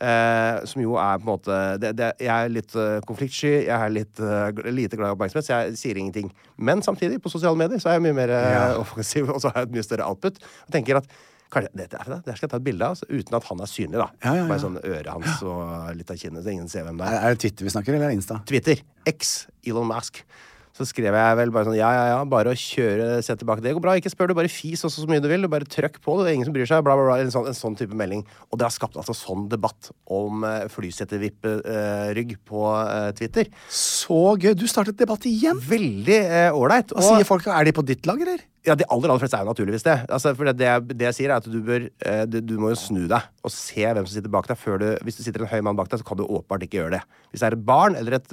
Eh, som jo er på en måte det, det, Jeg er litt uh, konfliktsky, jeg er litt uh, lite glad i oppmerksomhet, så jeg sier ingenting. Men samtidig, på sosiale medier, så er jeg mye mer uh, Ja. offensiv, og så har jeg et mye større output. Og tenker at kanskje, det, det, det skal jeg ta et bilde av, altså, uten at han er synlig, da. Ja, ja, ja. Bare sånn øret hans og litt av kinnet, så ingen ser hvem det Er, er. er det Twitter vi snakker, eller er det Insta? Twitter. X. Elon Musk. Så skrev jeg vel bare sånn, ja, ja, ja, bare å kjøre, se tilbake. Det går bra, ikke spør du, bare fis også så mye du vil, du bare trøkk på det, det er ingen som bryr seg, bla, bla, bla, en sånn, en sånn type melding. Og det har skapt altså sånn debatt om uh, flysetevipp-rygg uh, på uh, Twitter. Så gøy! Du startet debatt igjen! Veldig ålreit. Hva sier folk? Er de på ditt lag, eller? Ja, de aller, aller fleste er jo naturligvis det. Altså, for det, det, jeg, det jeg sier er at du bør eh, du, du må jo snu deg og se hvem som sitter bak deg før du, hvis du sitter en høy mann bak deg, så kan du åpenbart ikke gjøre det. Hvis det er et barn eller et,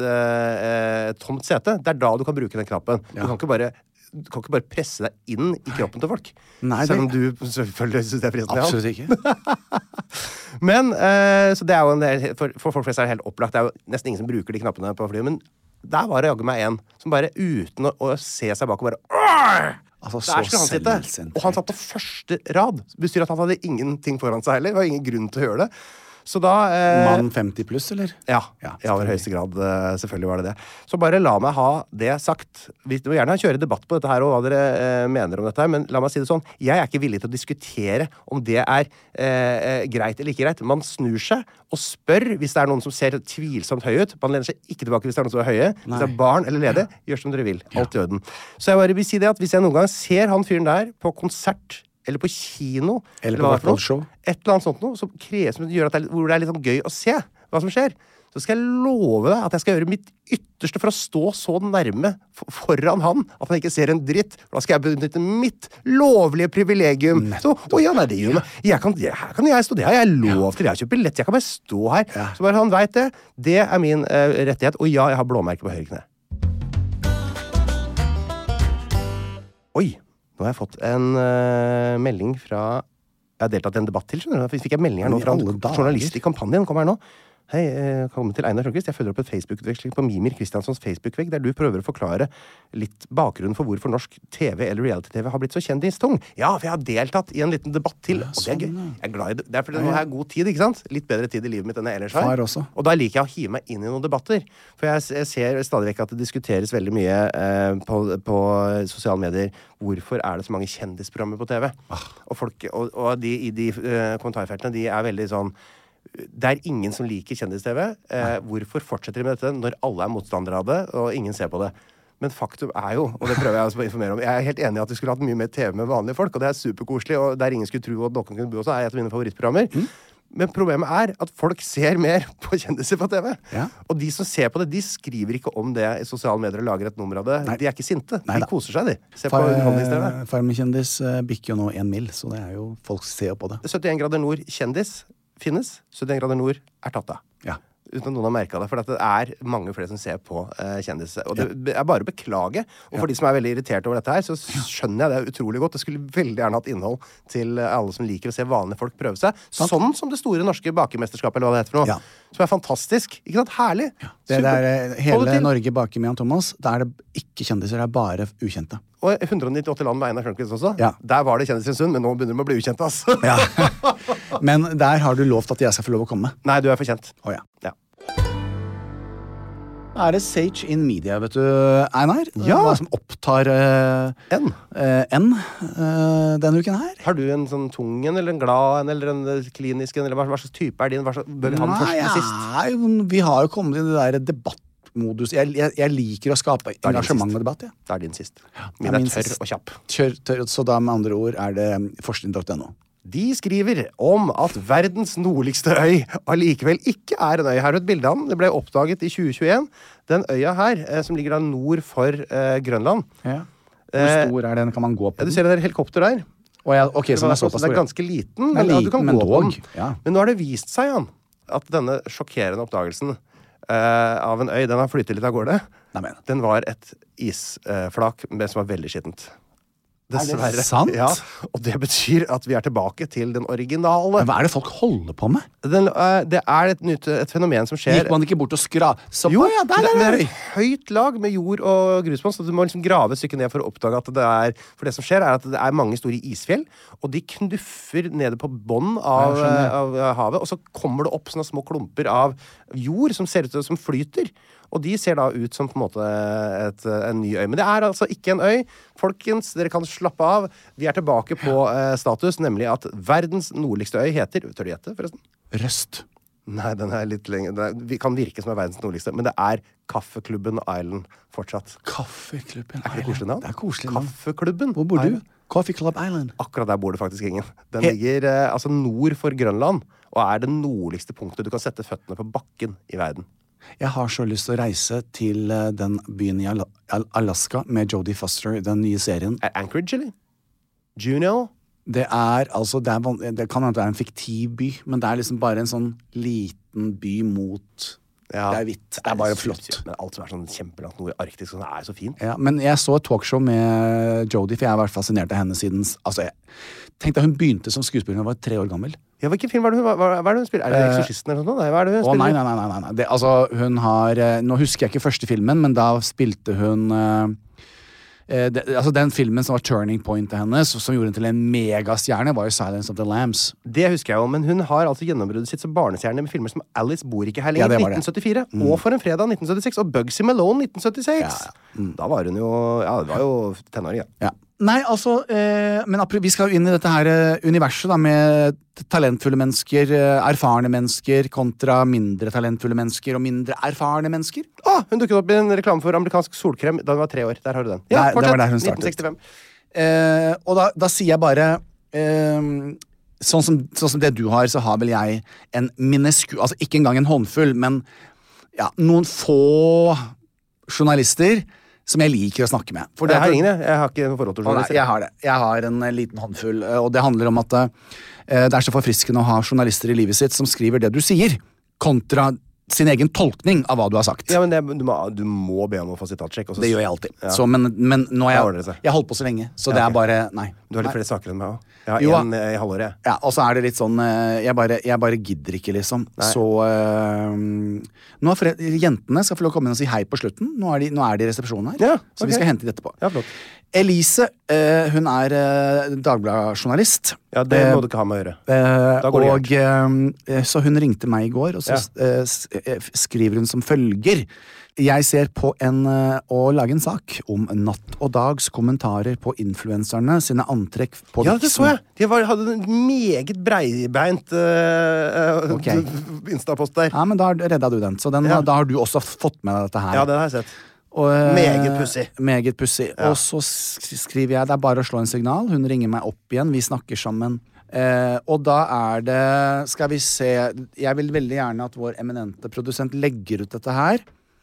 eh, et tomt sete, det er da du kan bruke den knappen. Ja. Du kan ikke bare du kan ikke bare presse deg inn i kroppen til folk. Nei, det- Selv om du selvfølgelig synes det er fristende. ja. Absolutt ikke. Men, eh, så det er jo en del, for, for folk flest er det helt opplagt. Det er jo nesten ingen som bruker de knappene på flyet, men der var det jaggu meg en som bare uten å, å se seg bak og bare «Åh!» Altså, Der skulle han sitte. selvsentrert. Og han satt på første rad. Det betyr at han hadde ingenting foran seg heller. Det var ingen grunn til å gjøre det. Så da eh, Mann femti pluss, eller? Ja, Ja, i aller høyeste grad. eh, Selvfølgelig var det det. Så bare la meg ha det sagt. Vi vil gjerne kjøre debatt på dette her og hva dere eh, mener om dette her, men la meg si det sånn. Jeg er ikke villig til å diskutere om det er eh, greit eller ikke greit. Man snur seg og spør hvis det er noen som ser tvilsomt høy ut. Man lener seg ikke tilbake hvis det er noen som er høye. Nei. Hvis det er barn eller lede, gjør som dere vil. Alt i orden. Så jeg bare vil si det at hvis jeg noen gang ser han fyren der på konsert eller på kino, Eller eller på hva det er for noe, show. et eller annet sånt noe, som krever, som gjør at det er, hvor det er litt sånn gøy å se hva som skjer, så skal jeg love deg at jeg skal gjøre mitt ytterste for å stå så nærme for, foran han at han ikke ser en dritt. For da skal jeg benytte mitt lovlige privilegium. Så, å ja, nei, det gjør meg. Jeg kan, jeg, her kan jeg stå, det har jeg lov til. Jeg har kjøpt billett, jeg kan bare stå her. Ja. Så bare han vet det. Det er min uh, rettighet. Og ja, jeg har blåmerke på høyre kne. Oi. Nå har jeg fått en uh, melding fra Jeg har deltatt i en debatt til, skjønner du. Fikk jeg melding her nå fra en journalist i kampanjen. Kom her nå. Hei, eh, kom til Einar Sjønkvist. Jeg følger opp et Facebook-utveksling på Mimir Kristianssons Facebook-vegg, der du prøver å forklare litt bakgrunnen for hvorfor norsk T V eller reality-T V har blitt så kjendistung. Ja, for jeg har deltatt i en liten debatt til, og det er gøy. Jeg er glad i det. Det er fordi nå har jeg god tid, ikke sant? Litt bedre tid i livet mitt enn jeg ellers har. Far også. Og da liker jeg å hive meg inn i noen debatter. For jeg, jeg ser stadig vekk at det diskuteres veldig mye eh, på, på sosiale medier. Hvorfor er det så mange kjendisprogrammer på T V? Ah. Og, folk, og, og de i de uh, kommentarfeltene, de er veldig sånn det er ingen som liker kjendis-T V. Eh, hvorfor fortsetter de med dette når alle er motstandere av det, og ingen ser på det? Men faktum er jo, og det prøver jeg også å informere om, jeg er helt enig i at vi skulle hatt mye mer T V med vanlige folk, og det er superkoselig, og der ingen skulle tro at dere kunne bo også, er et av mine favorittprogrammer. Mm. Men problemet er at folk ser mer på kjendiser på T V. Ja. Og de som ser på det, de skriver ikke om det i sosiale medier og lager et nummer av det. Nei. De er ikke sinte. Nei, de koser seg, de. Se Far, på underholdnings-T V. Farmen-kjendis uh, bikker jo nå en mil, så det er jo folk ser på det. syttien grader nord kjendis finnes. syttien grader nord er tatt av. Ja. Uten at noen har merket det, for det er mange flere som ser på uh, kjendiser. Og det er bare å beklage. Og for ja. de som er veldig irritert over dette her, så skjønner jeg det utrolig godt. Det skulle veldig gjerne hatt innhold til alle som liker å se vanlige folk prøve seg. Sånn, sånn som det store norske bakemesterskapet, eller hva det heter for noe. Ja. Som er fantastisk. Ikke sant? Herlig. Ja. Det der hele Norge baker med Jan Thomas, da er det ikke kjendiser, det er bare ukjente. Og hundre nittiåtte land med Einar Sjønkvist også. Ja. Der var det kjendiser en stund, men nå begynner de å bli ukjente, altså. Ja. Men der har du lovt at jeg skal få lov å komme. Nei, du er for kjent. Å ja. Ja. Er det Sage in Media, vet du, Einar? Ja. Hva som opptar uh, N. Uh, N uh, denne uken her. Har du en sånn tung en, eller en glad en, eller en klinisk en, eller hva, hva slags type er din? Hva slags, bør vi ha den først eller sist? Nei, vi har jo kommet i det der debattmodus. Jeg, jeg, jeg liker å skape engasjement og debatt, ja. Det er din sist. Ja. Min er, er tørr sist. Og kjapp. Tør, tør, så da med andre ord er det forskning punktum no. De skriver om at verdens nordligste øy allikevel ikke er en øy. Her er et bilde av den. Det ble oppdaget i tjue tjueen. Den øya her, eh, som ligger da nord for eh, Grønland. Ja. Hvor stor er den? Kan man gå på den? Ja, du ser det der helikopter der. Oh, ja. Ok, så den er såpass stor. Det er ganske liten, men, liten, ja, du kan men gå dog. på den. Ja. Men nå har det vist seg, Jan, at denne sjokkerende oppdagelsen eh, av en øy, den har flyttet litt av gårde. Nei, den var et isflak, men som var veldig skittent. Dessverre. Er det sant? Ja, og det betyr at vi er tilbake til den originale. Men hva er det folk holder på med? Den, uh, det er et, nytt, et fenomen som skjer. Gikk man ikke bort og skra? Så, jo, ja, der, det, der, det er et høyt lag med jord og grus på, så du må liksom grave et stykke ned for å oppdage at det er. For det som skjer er at det er mange store isfjell, og de knuffer nede på bånn av, av havet, og så kommer det opp sånne små klumper av jord som ser ut som flyter. Og de ser da ut som på en måte et, en ny øy. Men det er altså ikke en øy. Folkens, dere kan slappe av. Vi er tilbake på eh, status, nemlig at verdens nordligste øy heter, tør du gjette forresten? Røst. Nei, den er litt lenger. Den er, kan virke som er verdens nordligste, men det er Kaffeklubben Island fortsatt. Kaffeklubben Island. Er det koselig navn? Det er koselig navn. Kaffeklubben. Hvor bor Island. du? Coffee Club Island. Akkurat der bor det faktisk ingen. Den He ligger eh, altså nord for Grønland, og er det nordligste punktet du kan sette føttene på bakken i verden. Jeg har så lyst til å reise til uh, den byen i Al Al Alaska med Jodie Foster, den nye serien. Er Anchorage, eller? Juno? Det er, altså, det, er, det kan hende det er en fiktiv by, men det er liksom bare en sånn liten by mot... Ja, det er hvitt. Det er bare flott. Men alt som er sånn kjempelangt nord arktisk, sånn er så fint. Ja, men jeg så et talkshow med Jodie, for jeg har vært fascinert av henne siden... Altså, jeg tenkte at hun begynte som skuespiller da hun var tre år gammel. Ja, hvilken film var det hun, hva, hva er det hun spiller? Er det Eksorsisten eller noe sånt? Nei, hva er det hun spiller? Å, nei, nei, nei, nei, nei. Det, altså, hun har... Nå husker jeg ikke første filmen, men da spilte hun... Uh, eh, det, altså den filmen som var turning point til henne, som gjorde henne til en megastjerne, var jo Silence of the Lambs. Det husker jeg jo, men hun har altså gjennombruddet sitt som barnestjerne med filmer som Alice bor ikke her lenger, ja, nitten syttifire, mm. og For en fredag nitten syttiseks, og Bugsy Malone nitten syttiseks. Ja, ja. Mm. Da var hun jo, ja, det var jo tenåring, ja. ja. Nei, altså, eh, men vi skal jo inn i dette her uh, universet da, med talentfulle mennesker, uh, erfarne mennesker, kontra mindre talentfulle mennesker og mindre erfarne mennesker. Å, hun dukket opp i en reklame for amerikansk solkrem da hun var tre år. Der har du den. Ja, der, fortsatt. Det var der hun startet. nitten sekstifem. Eh, og da, da sier jeg bare... Eh, sånn, som, sånn som det du har, så har vel jeg en minnesku... Altså, ikke engang en håndfull, men ja, noen få journalister... som jeg liker å snakke med. For det jeg har ingen, jeg. Jeg har ikke noe forhold til journalister. Jeg har det. Jeg har en liten håndfull, og det handler om at uh, det er så forfriskende å ha journalister i livet sitt som skriver det du sier, kontra sin egen tolkning av hva du har sagt. Ja, men det, du, må, du må be om å få sitatsjekk. Det gjør jeg alltid. Ja. Så, men, men nå har jeg, jeg holdt på så lenge, så ja, det er okay. bare, nei. Du har litt flere saker enn meg også. Jeg har jo, en uh, i halvåret. Ja, og så er det litt sånn, uh, jeg, bare, jeg bare gidder ikke, liksom. Nei. Så uh, nå har foreldre, jentene skal få lov å komme inn og si hei på slutten. Nå er de, nå er de i resepsjonen her, ja, så okay. vi skal hente de etterpå. Ja, flott. Elise, uh, hun er uh, Dagbladet-journalist. Ja, det må du ikke ha med å gjøre. Uh, og uh, så hun ringte meg i går, og så ja. uh, skriver hun som følger. Jeg ser på en uh, å lage en sak om Natt og Dags kommentarer på influenserne sine antrekk på Ja, det så jeg. De var, hadde en meget breibeint uh, okay. Insta-post der. Ja, men da redda du den. Så den, ja. da har du også fått med deg dette her. Ja, det har jeg sett. Og, meget pussig. Meget pussig. Ja. Og så skriver jeg, det er bare å slå en signal. Hun ringer meg opp igjen, vi snakker sammen. Eh, og da er det, skal vi se, jeg vil veldig gjerne at vår eminente produsent legger ut dette her.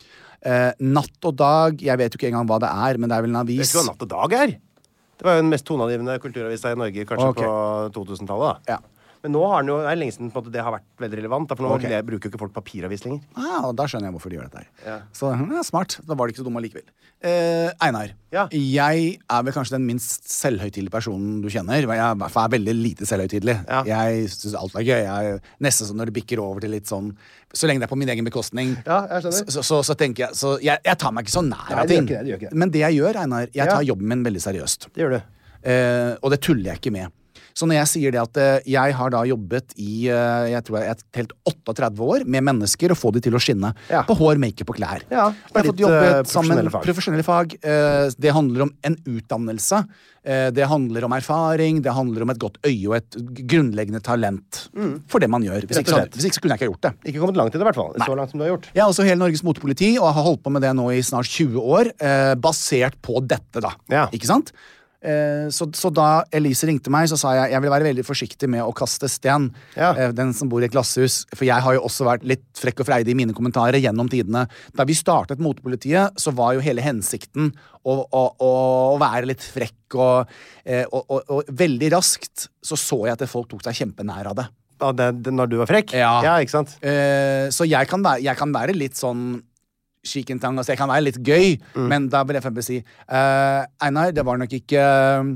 Eh, natt og dag, jeg vet jo ikke engang hva det er, men det er vel en avis. Vet du hva Natt og Dag er? Det var jo den mest toneangivende kulturavisa i Norge, kanskje okay. på to tusen-tallet da. Ja. Men nå har den jo, det er lenge siden på at det har vært veldig relevant, da, for nå okay. bruker jo ikke folk papiravis lenger. Ja, og da skjønner jeg hvorfor de gjør dette her. Ja. Så ja, smart, da var det ikke så dumme likevel. Eh, Einar, ja. jeg er vel kanskje den minst selvhøytidelige personen du kjenner. Jeg er, er veldig lite selvhøytidelig. Ja. Jeg synes alt er gøy. Jeg er nesten sånn når det bikker over til litt sånn, så lenge det er på min egen bekostning, ja, jeg skjønner. Så, så, så tenker jeg, så jeg, jeg tar meg ikke så nær av ting. Det, det gjør ikke det. Men det jeg gjør, Einar, jeg tar ja. jobben min veldig seriøst. Det gjør du. Eh, og det tuller jeg ikke med. Så når jeg sier det at uh, jeg har da jobbet i uh, jeg tror jeg er helt trettioåtte år med mennesker og få de til å skinne ja. På hår, make-up og klær. Ja, jeg har fått jobbet uh, sammen fag. profesjonelle fag. Uh, det handler om en utdannelse. Uh, det handler om erfaring. Det handler om et godt øye og et grunnleggende talent mm. for det man gjør. Hvis ikke, så, hvis ikke så kunne jeg ikke gjort det. Ikke kommet langt i det i hvert fall. Nei. Så langt som du har gjort. Jeg er også hele Norges motepoliti og har holdt på med det nå i snart tjue år, uh, basert på dette da. Ja. Ikke sant? Så, så da Elise ringte meg, så sa jeg jeg vil være veldig forsiktig med å kaste sten. Ja. Den som bor i et glasshus. For jeg har jo også vært litt frekk og freidig i mine kommentarer gjennom tidene. Da vi startet Motepolitiet, så var jo hele hensikten å, å, å, å være litt frekk og, og, og, og veldig raskt så så jeg at folk tok seg kjempenær av det. Ja, det, det når du var frekk? Ja, ja ikke sant? Så jeg kan være, jeg kan være litt sånn skikentang, altså jeg kan være litt gøy, mm. men da vil jeg for eksempel si uh, Einar, det var nok ikke uh,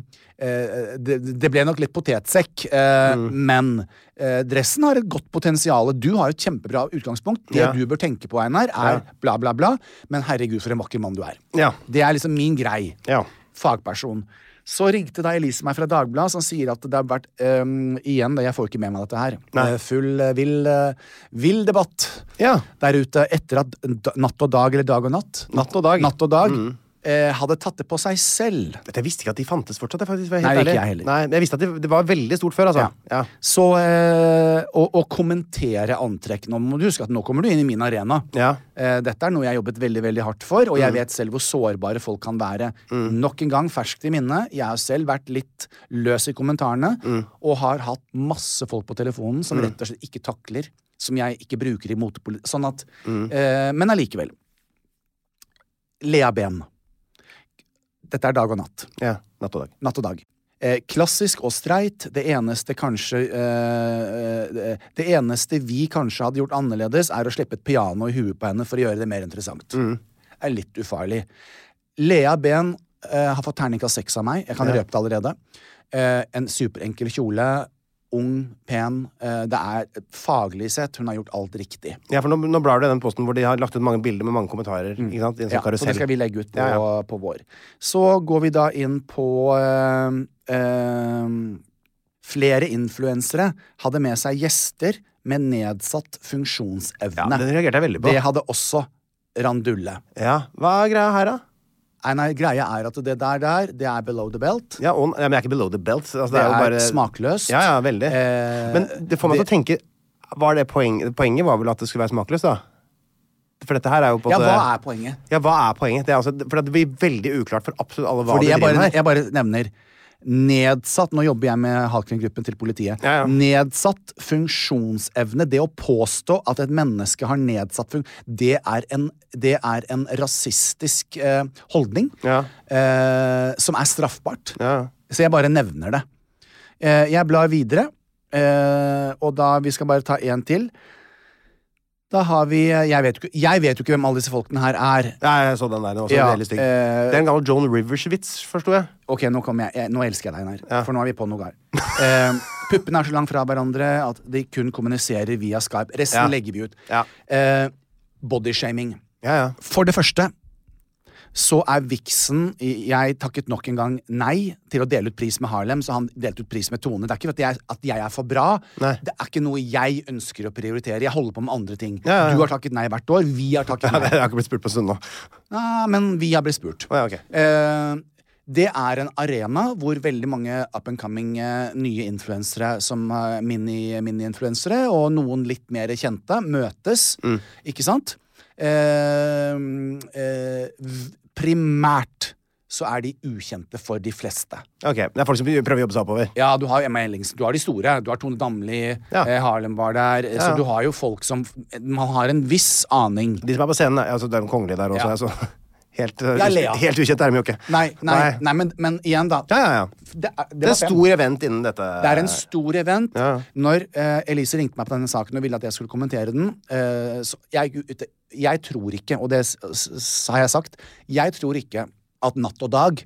det, det ble nok litt potetsekk, uh, mm. men uh, dressen har et godt potensial. Du har et kjempebra utgangspunkt. Det ja. Du bør tenke på, Einar, er ja. Bla bla bla, men herregud for en vakker mann du er. Ja. Det er liksom min grei. Ja. Fagperson. Så ringte da Elise meg fra Dagbladet, som sier at det har vært, um, igjen, jeg får ikke med meg dette her, uh, full, uh, vill, uh, vill debatt ja. Der ute etter at Natt og Dag, eller Dag og Natt, Natt og Dag, natt og dag mm. uh, hadde tatt det på seg selv. Jeg visste ikke at de fantes fortsatt, jeg faktisk var helt Nei, ikke jeg heller. Nei, jeg visste at det, det var veldig stort før, altså. Ja. Ja. Så uh, å, å kommentere antrekk, nå må du huske at nå kommer du inn i min arena. Ja. Uh, dette er noe jeg har jobbet veldig, veldig hardt for, og jeg mm. vet selv hvor sårbare folk kan være. Mm. Nok en gang ferskt i minne. Jeg har selv vært litt løs i kommentarene, mm. og har hatt masse folk på telefonen som mm. rett og slett ikke takler, som jeg ikke bruker i motepolitikk. Sånn at, mm. uh, men allikevel. Lea Ben. Dette er Dag og Natt. Ja, Natt og Dag. Natt og Dag. Eh, klassisk og streit. Det eneste kanskje eh, Det eneste vi kanskje hadde gjort annerledes, er å slippe et piano i huet på henne for å gjøre det mer interessant. Mm. Er litt ufarlig. Lea Ben eh, har fått terningkast seks av meg. Jeg kan ja. røpe det allerede. Eh, en superenkel kjole. ung, pen. Uh, det er faglig sett. Hun har gjort alt riktig. Ja, for nå, nå blar du i den posten hvor de har lagt ut mange bilder med mange kommentarer. Mm. Ikke sant? I en sånn ja, karusell. Så det skal vi legge ut på, ja, ja. på vår. Så går vi da inn på uh, uh, flere influensere hadde med seg gjester med nedsatt funksjonsevne. Ja, den reagerte jeg veldig på. Det hadde også Randulle. Ja, hva er greia her da? Nei, nei, greia er at det der der, det er below the belt. Ja, og, ja men det er ikke below the belt. Altså, det, det er, er bare... smakløst. Ja, ja, veldig. Eh, men det får meg det... til å tenke, var det poeng... poenget var vel at det skulle være smakløst da? For dette her er jo på Ja, det... hva er poenget? Ja, hva er poenget? Det er altså, for det blir veldig uklart for absolutt alle hva Fordi det jeg driver bare, med. jeg bare nevner nedsatt, nå jobber jeg med Halkring-gruppen til politiet, ja, ja. nedsatt funksjonsevne, det å påstå at et menneske har nedsatt funksjon, det er en, det er en rasistisk eh, holdning ja. eh, som er straffbart. Ja. Så jeg bare nevner det. Eh, jeg blar videre, eh, og da vi skal bare ta en til. Da har vi, jeg vet, jo, jeg vet jo ikke hvem alle disse folkene her er. Ja, jeg så den der, den var også ja, veldig stygg. Eh, det er en gammel Joan Rivers-vits, forstår jeg. Ok, nå kommer jeg, jeg, nå elsker jeg deg her, ja. for nå er vi på noe her. Eh, puppene er så langt fra hverandre at de kun kommuniserer via Skype. Resten ja. legger vi ut. Ja. Eh, bodyshaming. Ja, ja. For det første, så er Vixen, jeg takket nok en gang nei til å dele ut pris med Harlem, så han delte ut pris med Tone. Det er ikke at jeg, at jeg er for bra. Nei. Det er ikke noe jeg ønsker å prioritere. Jeg holder på med andre ting. Ja, ja, ja. Du har takket nei hvert år, vi har takket nei. Jeg har ikke blitt spurt på stund nå. Ja, men vi har blitt spurt. Oh, ja, okay. eh, Det er en arena hvor veldig mange up and coming uh, nye influensere som uh, mini, mini-influensere, og noen litt mer kjente, møtes. Mm. Ikke sant? Eh, eh, primært så er de ukjente for de fleste. Ok, det er folk som prøver å jobbe seg oppover. Ja, du har, du har de store. Du har Tone Damli, ja. eh, Harlem var der. Ja. Så du har jo folk som man har en viss aning. De som er på scenen, altså det er en kongelig der også. Ja. Altså. Helt, ja, helt ukjent er de jo ikke. Nei, nei, nei. nei men, men igjen da. Ja, ja, ja. Det, er, det, det er en stor event innen dette. Det er en stor event. Ja. Når uh, Elise ringte meg på denne saken og ville at jeg skulle kommentere den, uh, så jeg, jeg tror ikke, og det har jeg sagt, jeg tror ikke at Natt og Dag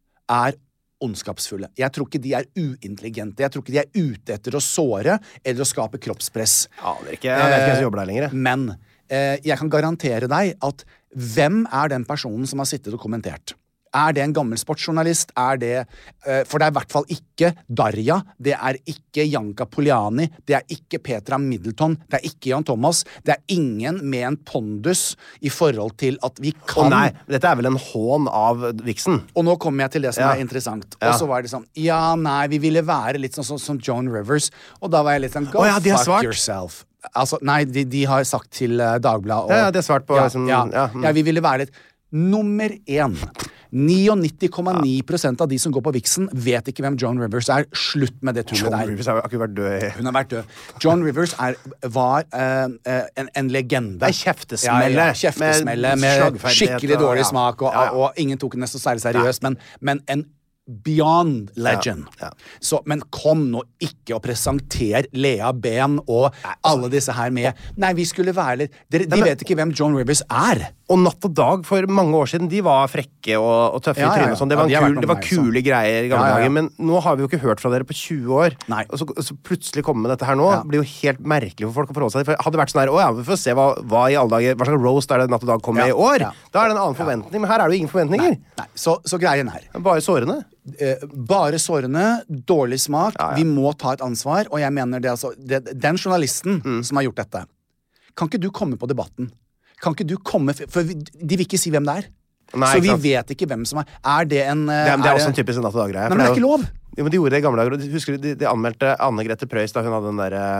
er ondskapsfulle. Jeg tror ikke de er uintelligente. Jeg tror ikke de er ute etter å såre eller å skape kroppspress. Ja, det er ikke, jeg vet ikke hvem som jobber der lenger. Men uh, jeg kan garantere deg at hvem er den personen som har sittet og kommentert? Er det en gammel sportsjournalist? Er det, uh, for det er i hvert fall ikke Darja, det er ikke Janka Poliani, det er ikke Petra Middleton, det er ikke Jan Thomas, det er ingen med en pondus i forhold til at vi kan... Å nei, dette er vel en hån av Vixen. Og nå kommer jeg til det som ja. er interessant. Ja. Og så var det sånn, ja, nei, vi ville være litt sånn som så, så Joan Rivers, og da var jeg litt sånn, go oh, ja, fuck svart. yourself. Altså, nei, de, de har sagt til uh, Dagbladet og, ja, ja, det er svart på ja, liksom, ja, ja, mm. ja, vi ville være litt nummer én. nittiåtte komma ni prosent av de som går på Vixen vet ikke hvem Joan Rivers er. Slutt med det tullet der. der. Joan Rivers har ikke vært død. Hun har vært død. Joan Rivers er, var uh, en, en legende. En kjeftesmelle. Ja, ja, kjeftesmelle med, med skikkelig dårlig ja. smak, og, ja, ja. og ingen tok henne så særlig seriøst, men, men en beyond legend. Ja, ja. Så, men kom nå ikke og presenter Lea Ben og Nei, altså, alle disse her med Nei, vi skulle være litt Dere, De Nei, men, vet ikke hvem Joan Rivers er. Og Natt og Dag for mange år siden, de var frekke og, og tøffe ja, i trynet. Ja, ja. Det var, ja, de kul, det var meg, kule så. greier i gamle ja, ja. dager. Men nå har vi jo ikke hørt fra dere på tjue år. Nei. Og så, så plutselig komme med dette her nå ja. blir jo helt merkelig for folk å forholde seg til. For hadde det vært sånn her, å ja, vi får se hva, hva i alle dager, hva slags roast er det Natt og Dag kommer ja. med i år. Ja. Da er det en annen forventning. Men her er det jo ingen forventninger. Nei. Nei. Så, så greien her. Bare sårende. Eh, bare sårende, dårlig smak. Ja, ja. Vi må ta et ansvar. Og jeg mener det altså det, Den journalisten mm. som har gjort dette, kan ikke du komme på debatten? Kan ikke du komme For vi, de vil ikke si hvem det er. Nei, så vi vet ikke hvem som er Er det en Det er, det er også en typisk Natt og Dag-greie. Nei, men det er ikke lov. Jo, men de gjorde det i gamle dager. Husker du, de, de anmeldte Anne Grete Preus da hun hadde den derre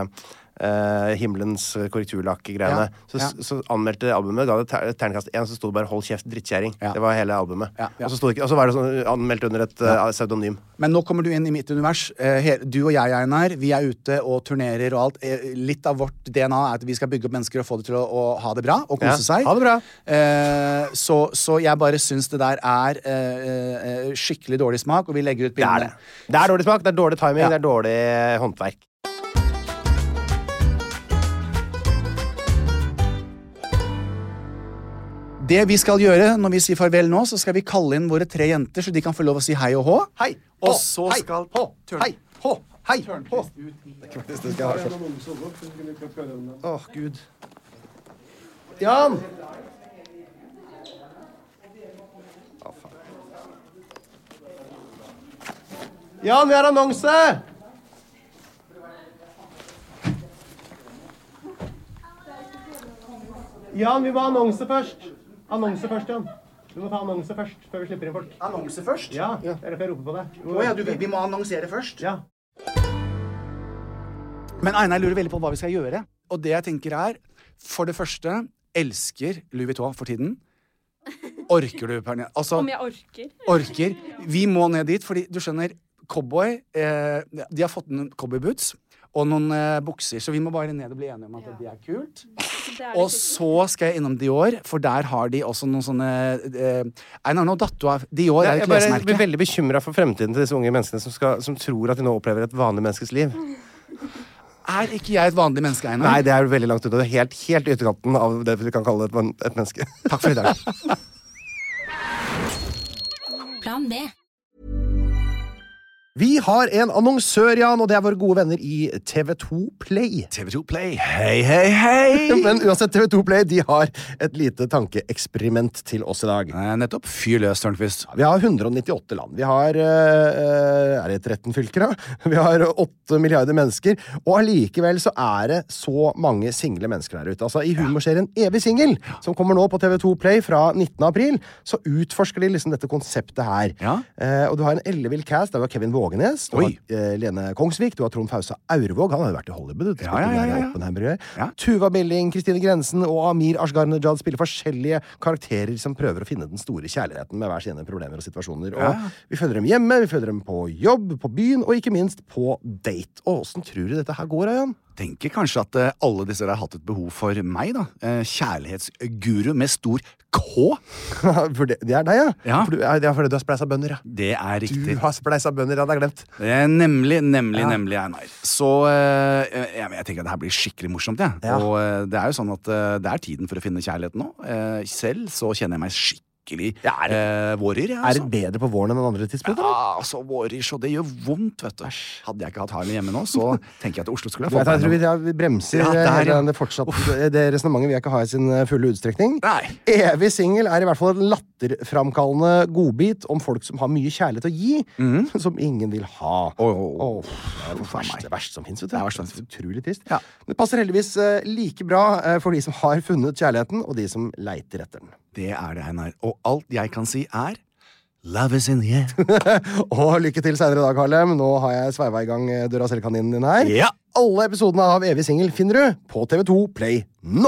Uh, himmelens korrekturlakk-greiene. Ja, så, ja. så anmeldte albumet, ga det ter terningkast én, så sto det bare 'hold kjeft, drittkjæring'. Ja. Det var hele albumet. Ja, ja. Og, så det, og så var det sånn, anmeldt under et uh, pseudonym. Men nå kommer du inn i mitt univers. Uh, her, du og jeg, Einar, vi er ute og turnerer og alt. Uh, litt av vårt D N A er at vi skal bygge opp mennesker og få det til å, å ha det bra og kose ja, seg. Ha det bra. Uh, så, så jeg bare syns det der er uh, skikkelig dårlig smak, og vi legger ut bildene. Det er det. Det er dårlig smak, det er dårlig timing, ja. det er dårlig håndverk. Det vi skal gjøre når vi sier farvel nå, så skal vi kalle inn våre tre jenter, så de kan få lov å si hei og hå. Hei, og så hei, skal hå, hei, hå. Hei! Åh, det er ikke faktisk det skal jeg ha. Åh, Gud. Jan! Å, faen. Jan, vi har annonse! Jan, vi må ha annonse først. Annonse først, Jan. Du må ta annonse først, før vi slipper inn folk. Annonse først? Ja, det er derfor jeg roper på deg. Å ja, du, vi må annonsere først? Ja. Men Einar lurer veldig på hva vi skal gjøre. Og det jeg tenker er, for det første, elsker Louis Vuitton for tiden. Orker du, Pernille? Altså, Om jeg orker? Orker. Vi må ned dit, fordi du skjønner, cowboy, eh, de har fått noen cowboyboots og noen eh, bukser, så vi må bare ned og bli enige om at ja. Det er kult. Det er og så skal jeg innom Dior, for der har de også noen sånne eh, Einar, nå datt du av. Dior er et klesmerke. Jeg blir veldig bekymret for fremtiden til disse unge menneskene som, skal, som tror at de nå opplever et vanlig menneskes liv. Er ikke jeg et vanlig menneske, Einar? Nei, det er veldig langt ut. Det er helt, helt ytterkanten av det vi kan kalle et, et menneske. Takk for i dag. Plan B. Vi har en annonsør, Jan, og det er våre gode venner i T V to Play. T V to Play, hei, hei, hei! Men uansett, T V to Play, de har et lite tankeeksperiment til oss i dag. Eh, nettopp, fyr løs, Tørnqvist. Vi har hundre og nittiåtte land. Vi har, uh, er det tretten fylker da? Vi har åtte milliarder mennesker, og allikevel så er det så mange single mennesker der ute. Altså, i humorserien Evig Single, som kommer nå på T V to Play fra nittende april, så utforsker de liksom dette konseptet her. Ja. Uh, og du har en ellevill cast, der var Kevin Vågenes, du Oi. har uh, Lene Kongsvik, du har Trond Fausa Aurvåg, han har jo vært i Hollywood, ja, ja, ja, ja. ja. Tuva Milling, Kristine Grensen og Amir Ashgar-Najad spiller forskjellige karakterer som prøver å finne den store kjærligheten med hver sine problemer og situasjoner. Og ja. Vi følger dem hjemme, vi følger dem på jobb, på byen, og ikke minst på date. Og hvordan tror du dette her går, Jan? Tenker kanskje at uh, alle disse har hatt et behov for meg, da. Uh, kjærlighetsguru med stor K. For det, det er deg, ja? Ja. For du, det er fordi du har spleisa bønder, ja. Det er riktig. Du har spleisa bønder, ja, det er glemt. Det er nemlig, nemlig, ja. nemlig, Einar. Så uh, jeg, jeg tenker at det her blir skikkelig morsomt, jeg. Ja. Og uh, det er jo sånn at uh, det er tiden for å finne kjærligheten nå. Uh, selv så kjenner jeg meg skikkelig Ja, er, det, eh, vårer, ja, altså. Er det bedre på våren enn andre tidspunkter? Ja, altså vårer, så det gjør vondt, vet du. Hadde jeg ikke hatt Harlem hjemme nå, så tenker jeg at Oslo skulle ha fått jeg, jeg tror vi, ja, vi bremser ja, der, ja. det, fortsatt, det resonemanget vi ikke har i sin fulle utstrekning. Nei. Evig Single er i hvert fall en latterframkallende godbit om folk som har mye kjærlighet å gi, mm. som ingen vil ha. Oh, oh, oh. Oh, det er det verste, verste som finnes, vet du. Det er verst, utrolig trist. Ja. Det passer heldigvis uh, like bra uh, for de som har funnet kjærligheten, og de som leiter etter den. Det er det, Einar. Og alt jeg kan si er Love is in the air. Og lykke til senere i dag, Harlem. Nå har jeg sveiva i gang Duracell-kaninen din her. Ja. Alle episodene av Evig Single finner du på T V to Play nå!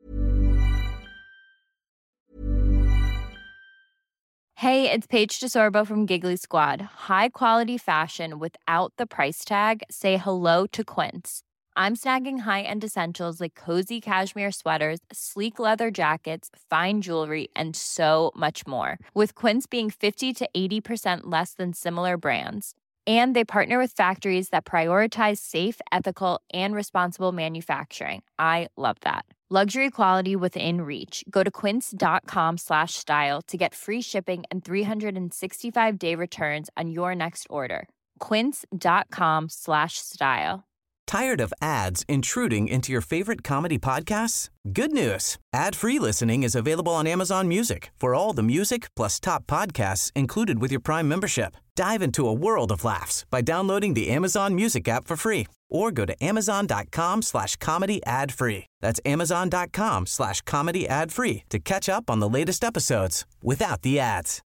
Hey, it's Paige DeSorbo from Giggly Squad. High quality fashion without the price tag. Say hello to Quince. I'm snagging high-end essentials like cozy cashmere sweaters, sleek leather jackets, fine jewelry, and so much more. With Quince being fifty to eighty percent less than similar brands. And they partner with factories that prioritize safe, ethical, and responsible manufacturing. I love that. Luxury quality within reach. Go to quince.com slash style to get free shipping and three sixty-five day returns on your next order. Quince.com slash style. Tired of ads intruding into your favorite comedy podcasts? Good news. Ad-free listening is available on Amazon Music for all the music plus top podcasts included with your Prime membership. Dive into a world of laughs by downloading the Amazon Music app for free or go to amazon.com slash comedy ad free. That's amazon.com slash comedy ad free to catch up on the latest episodes without the ads.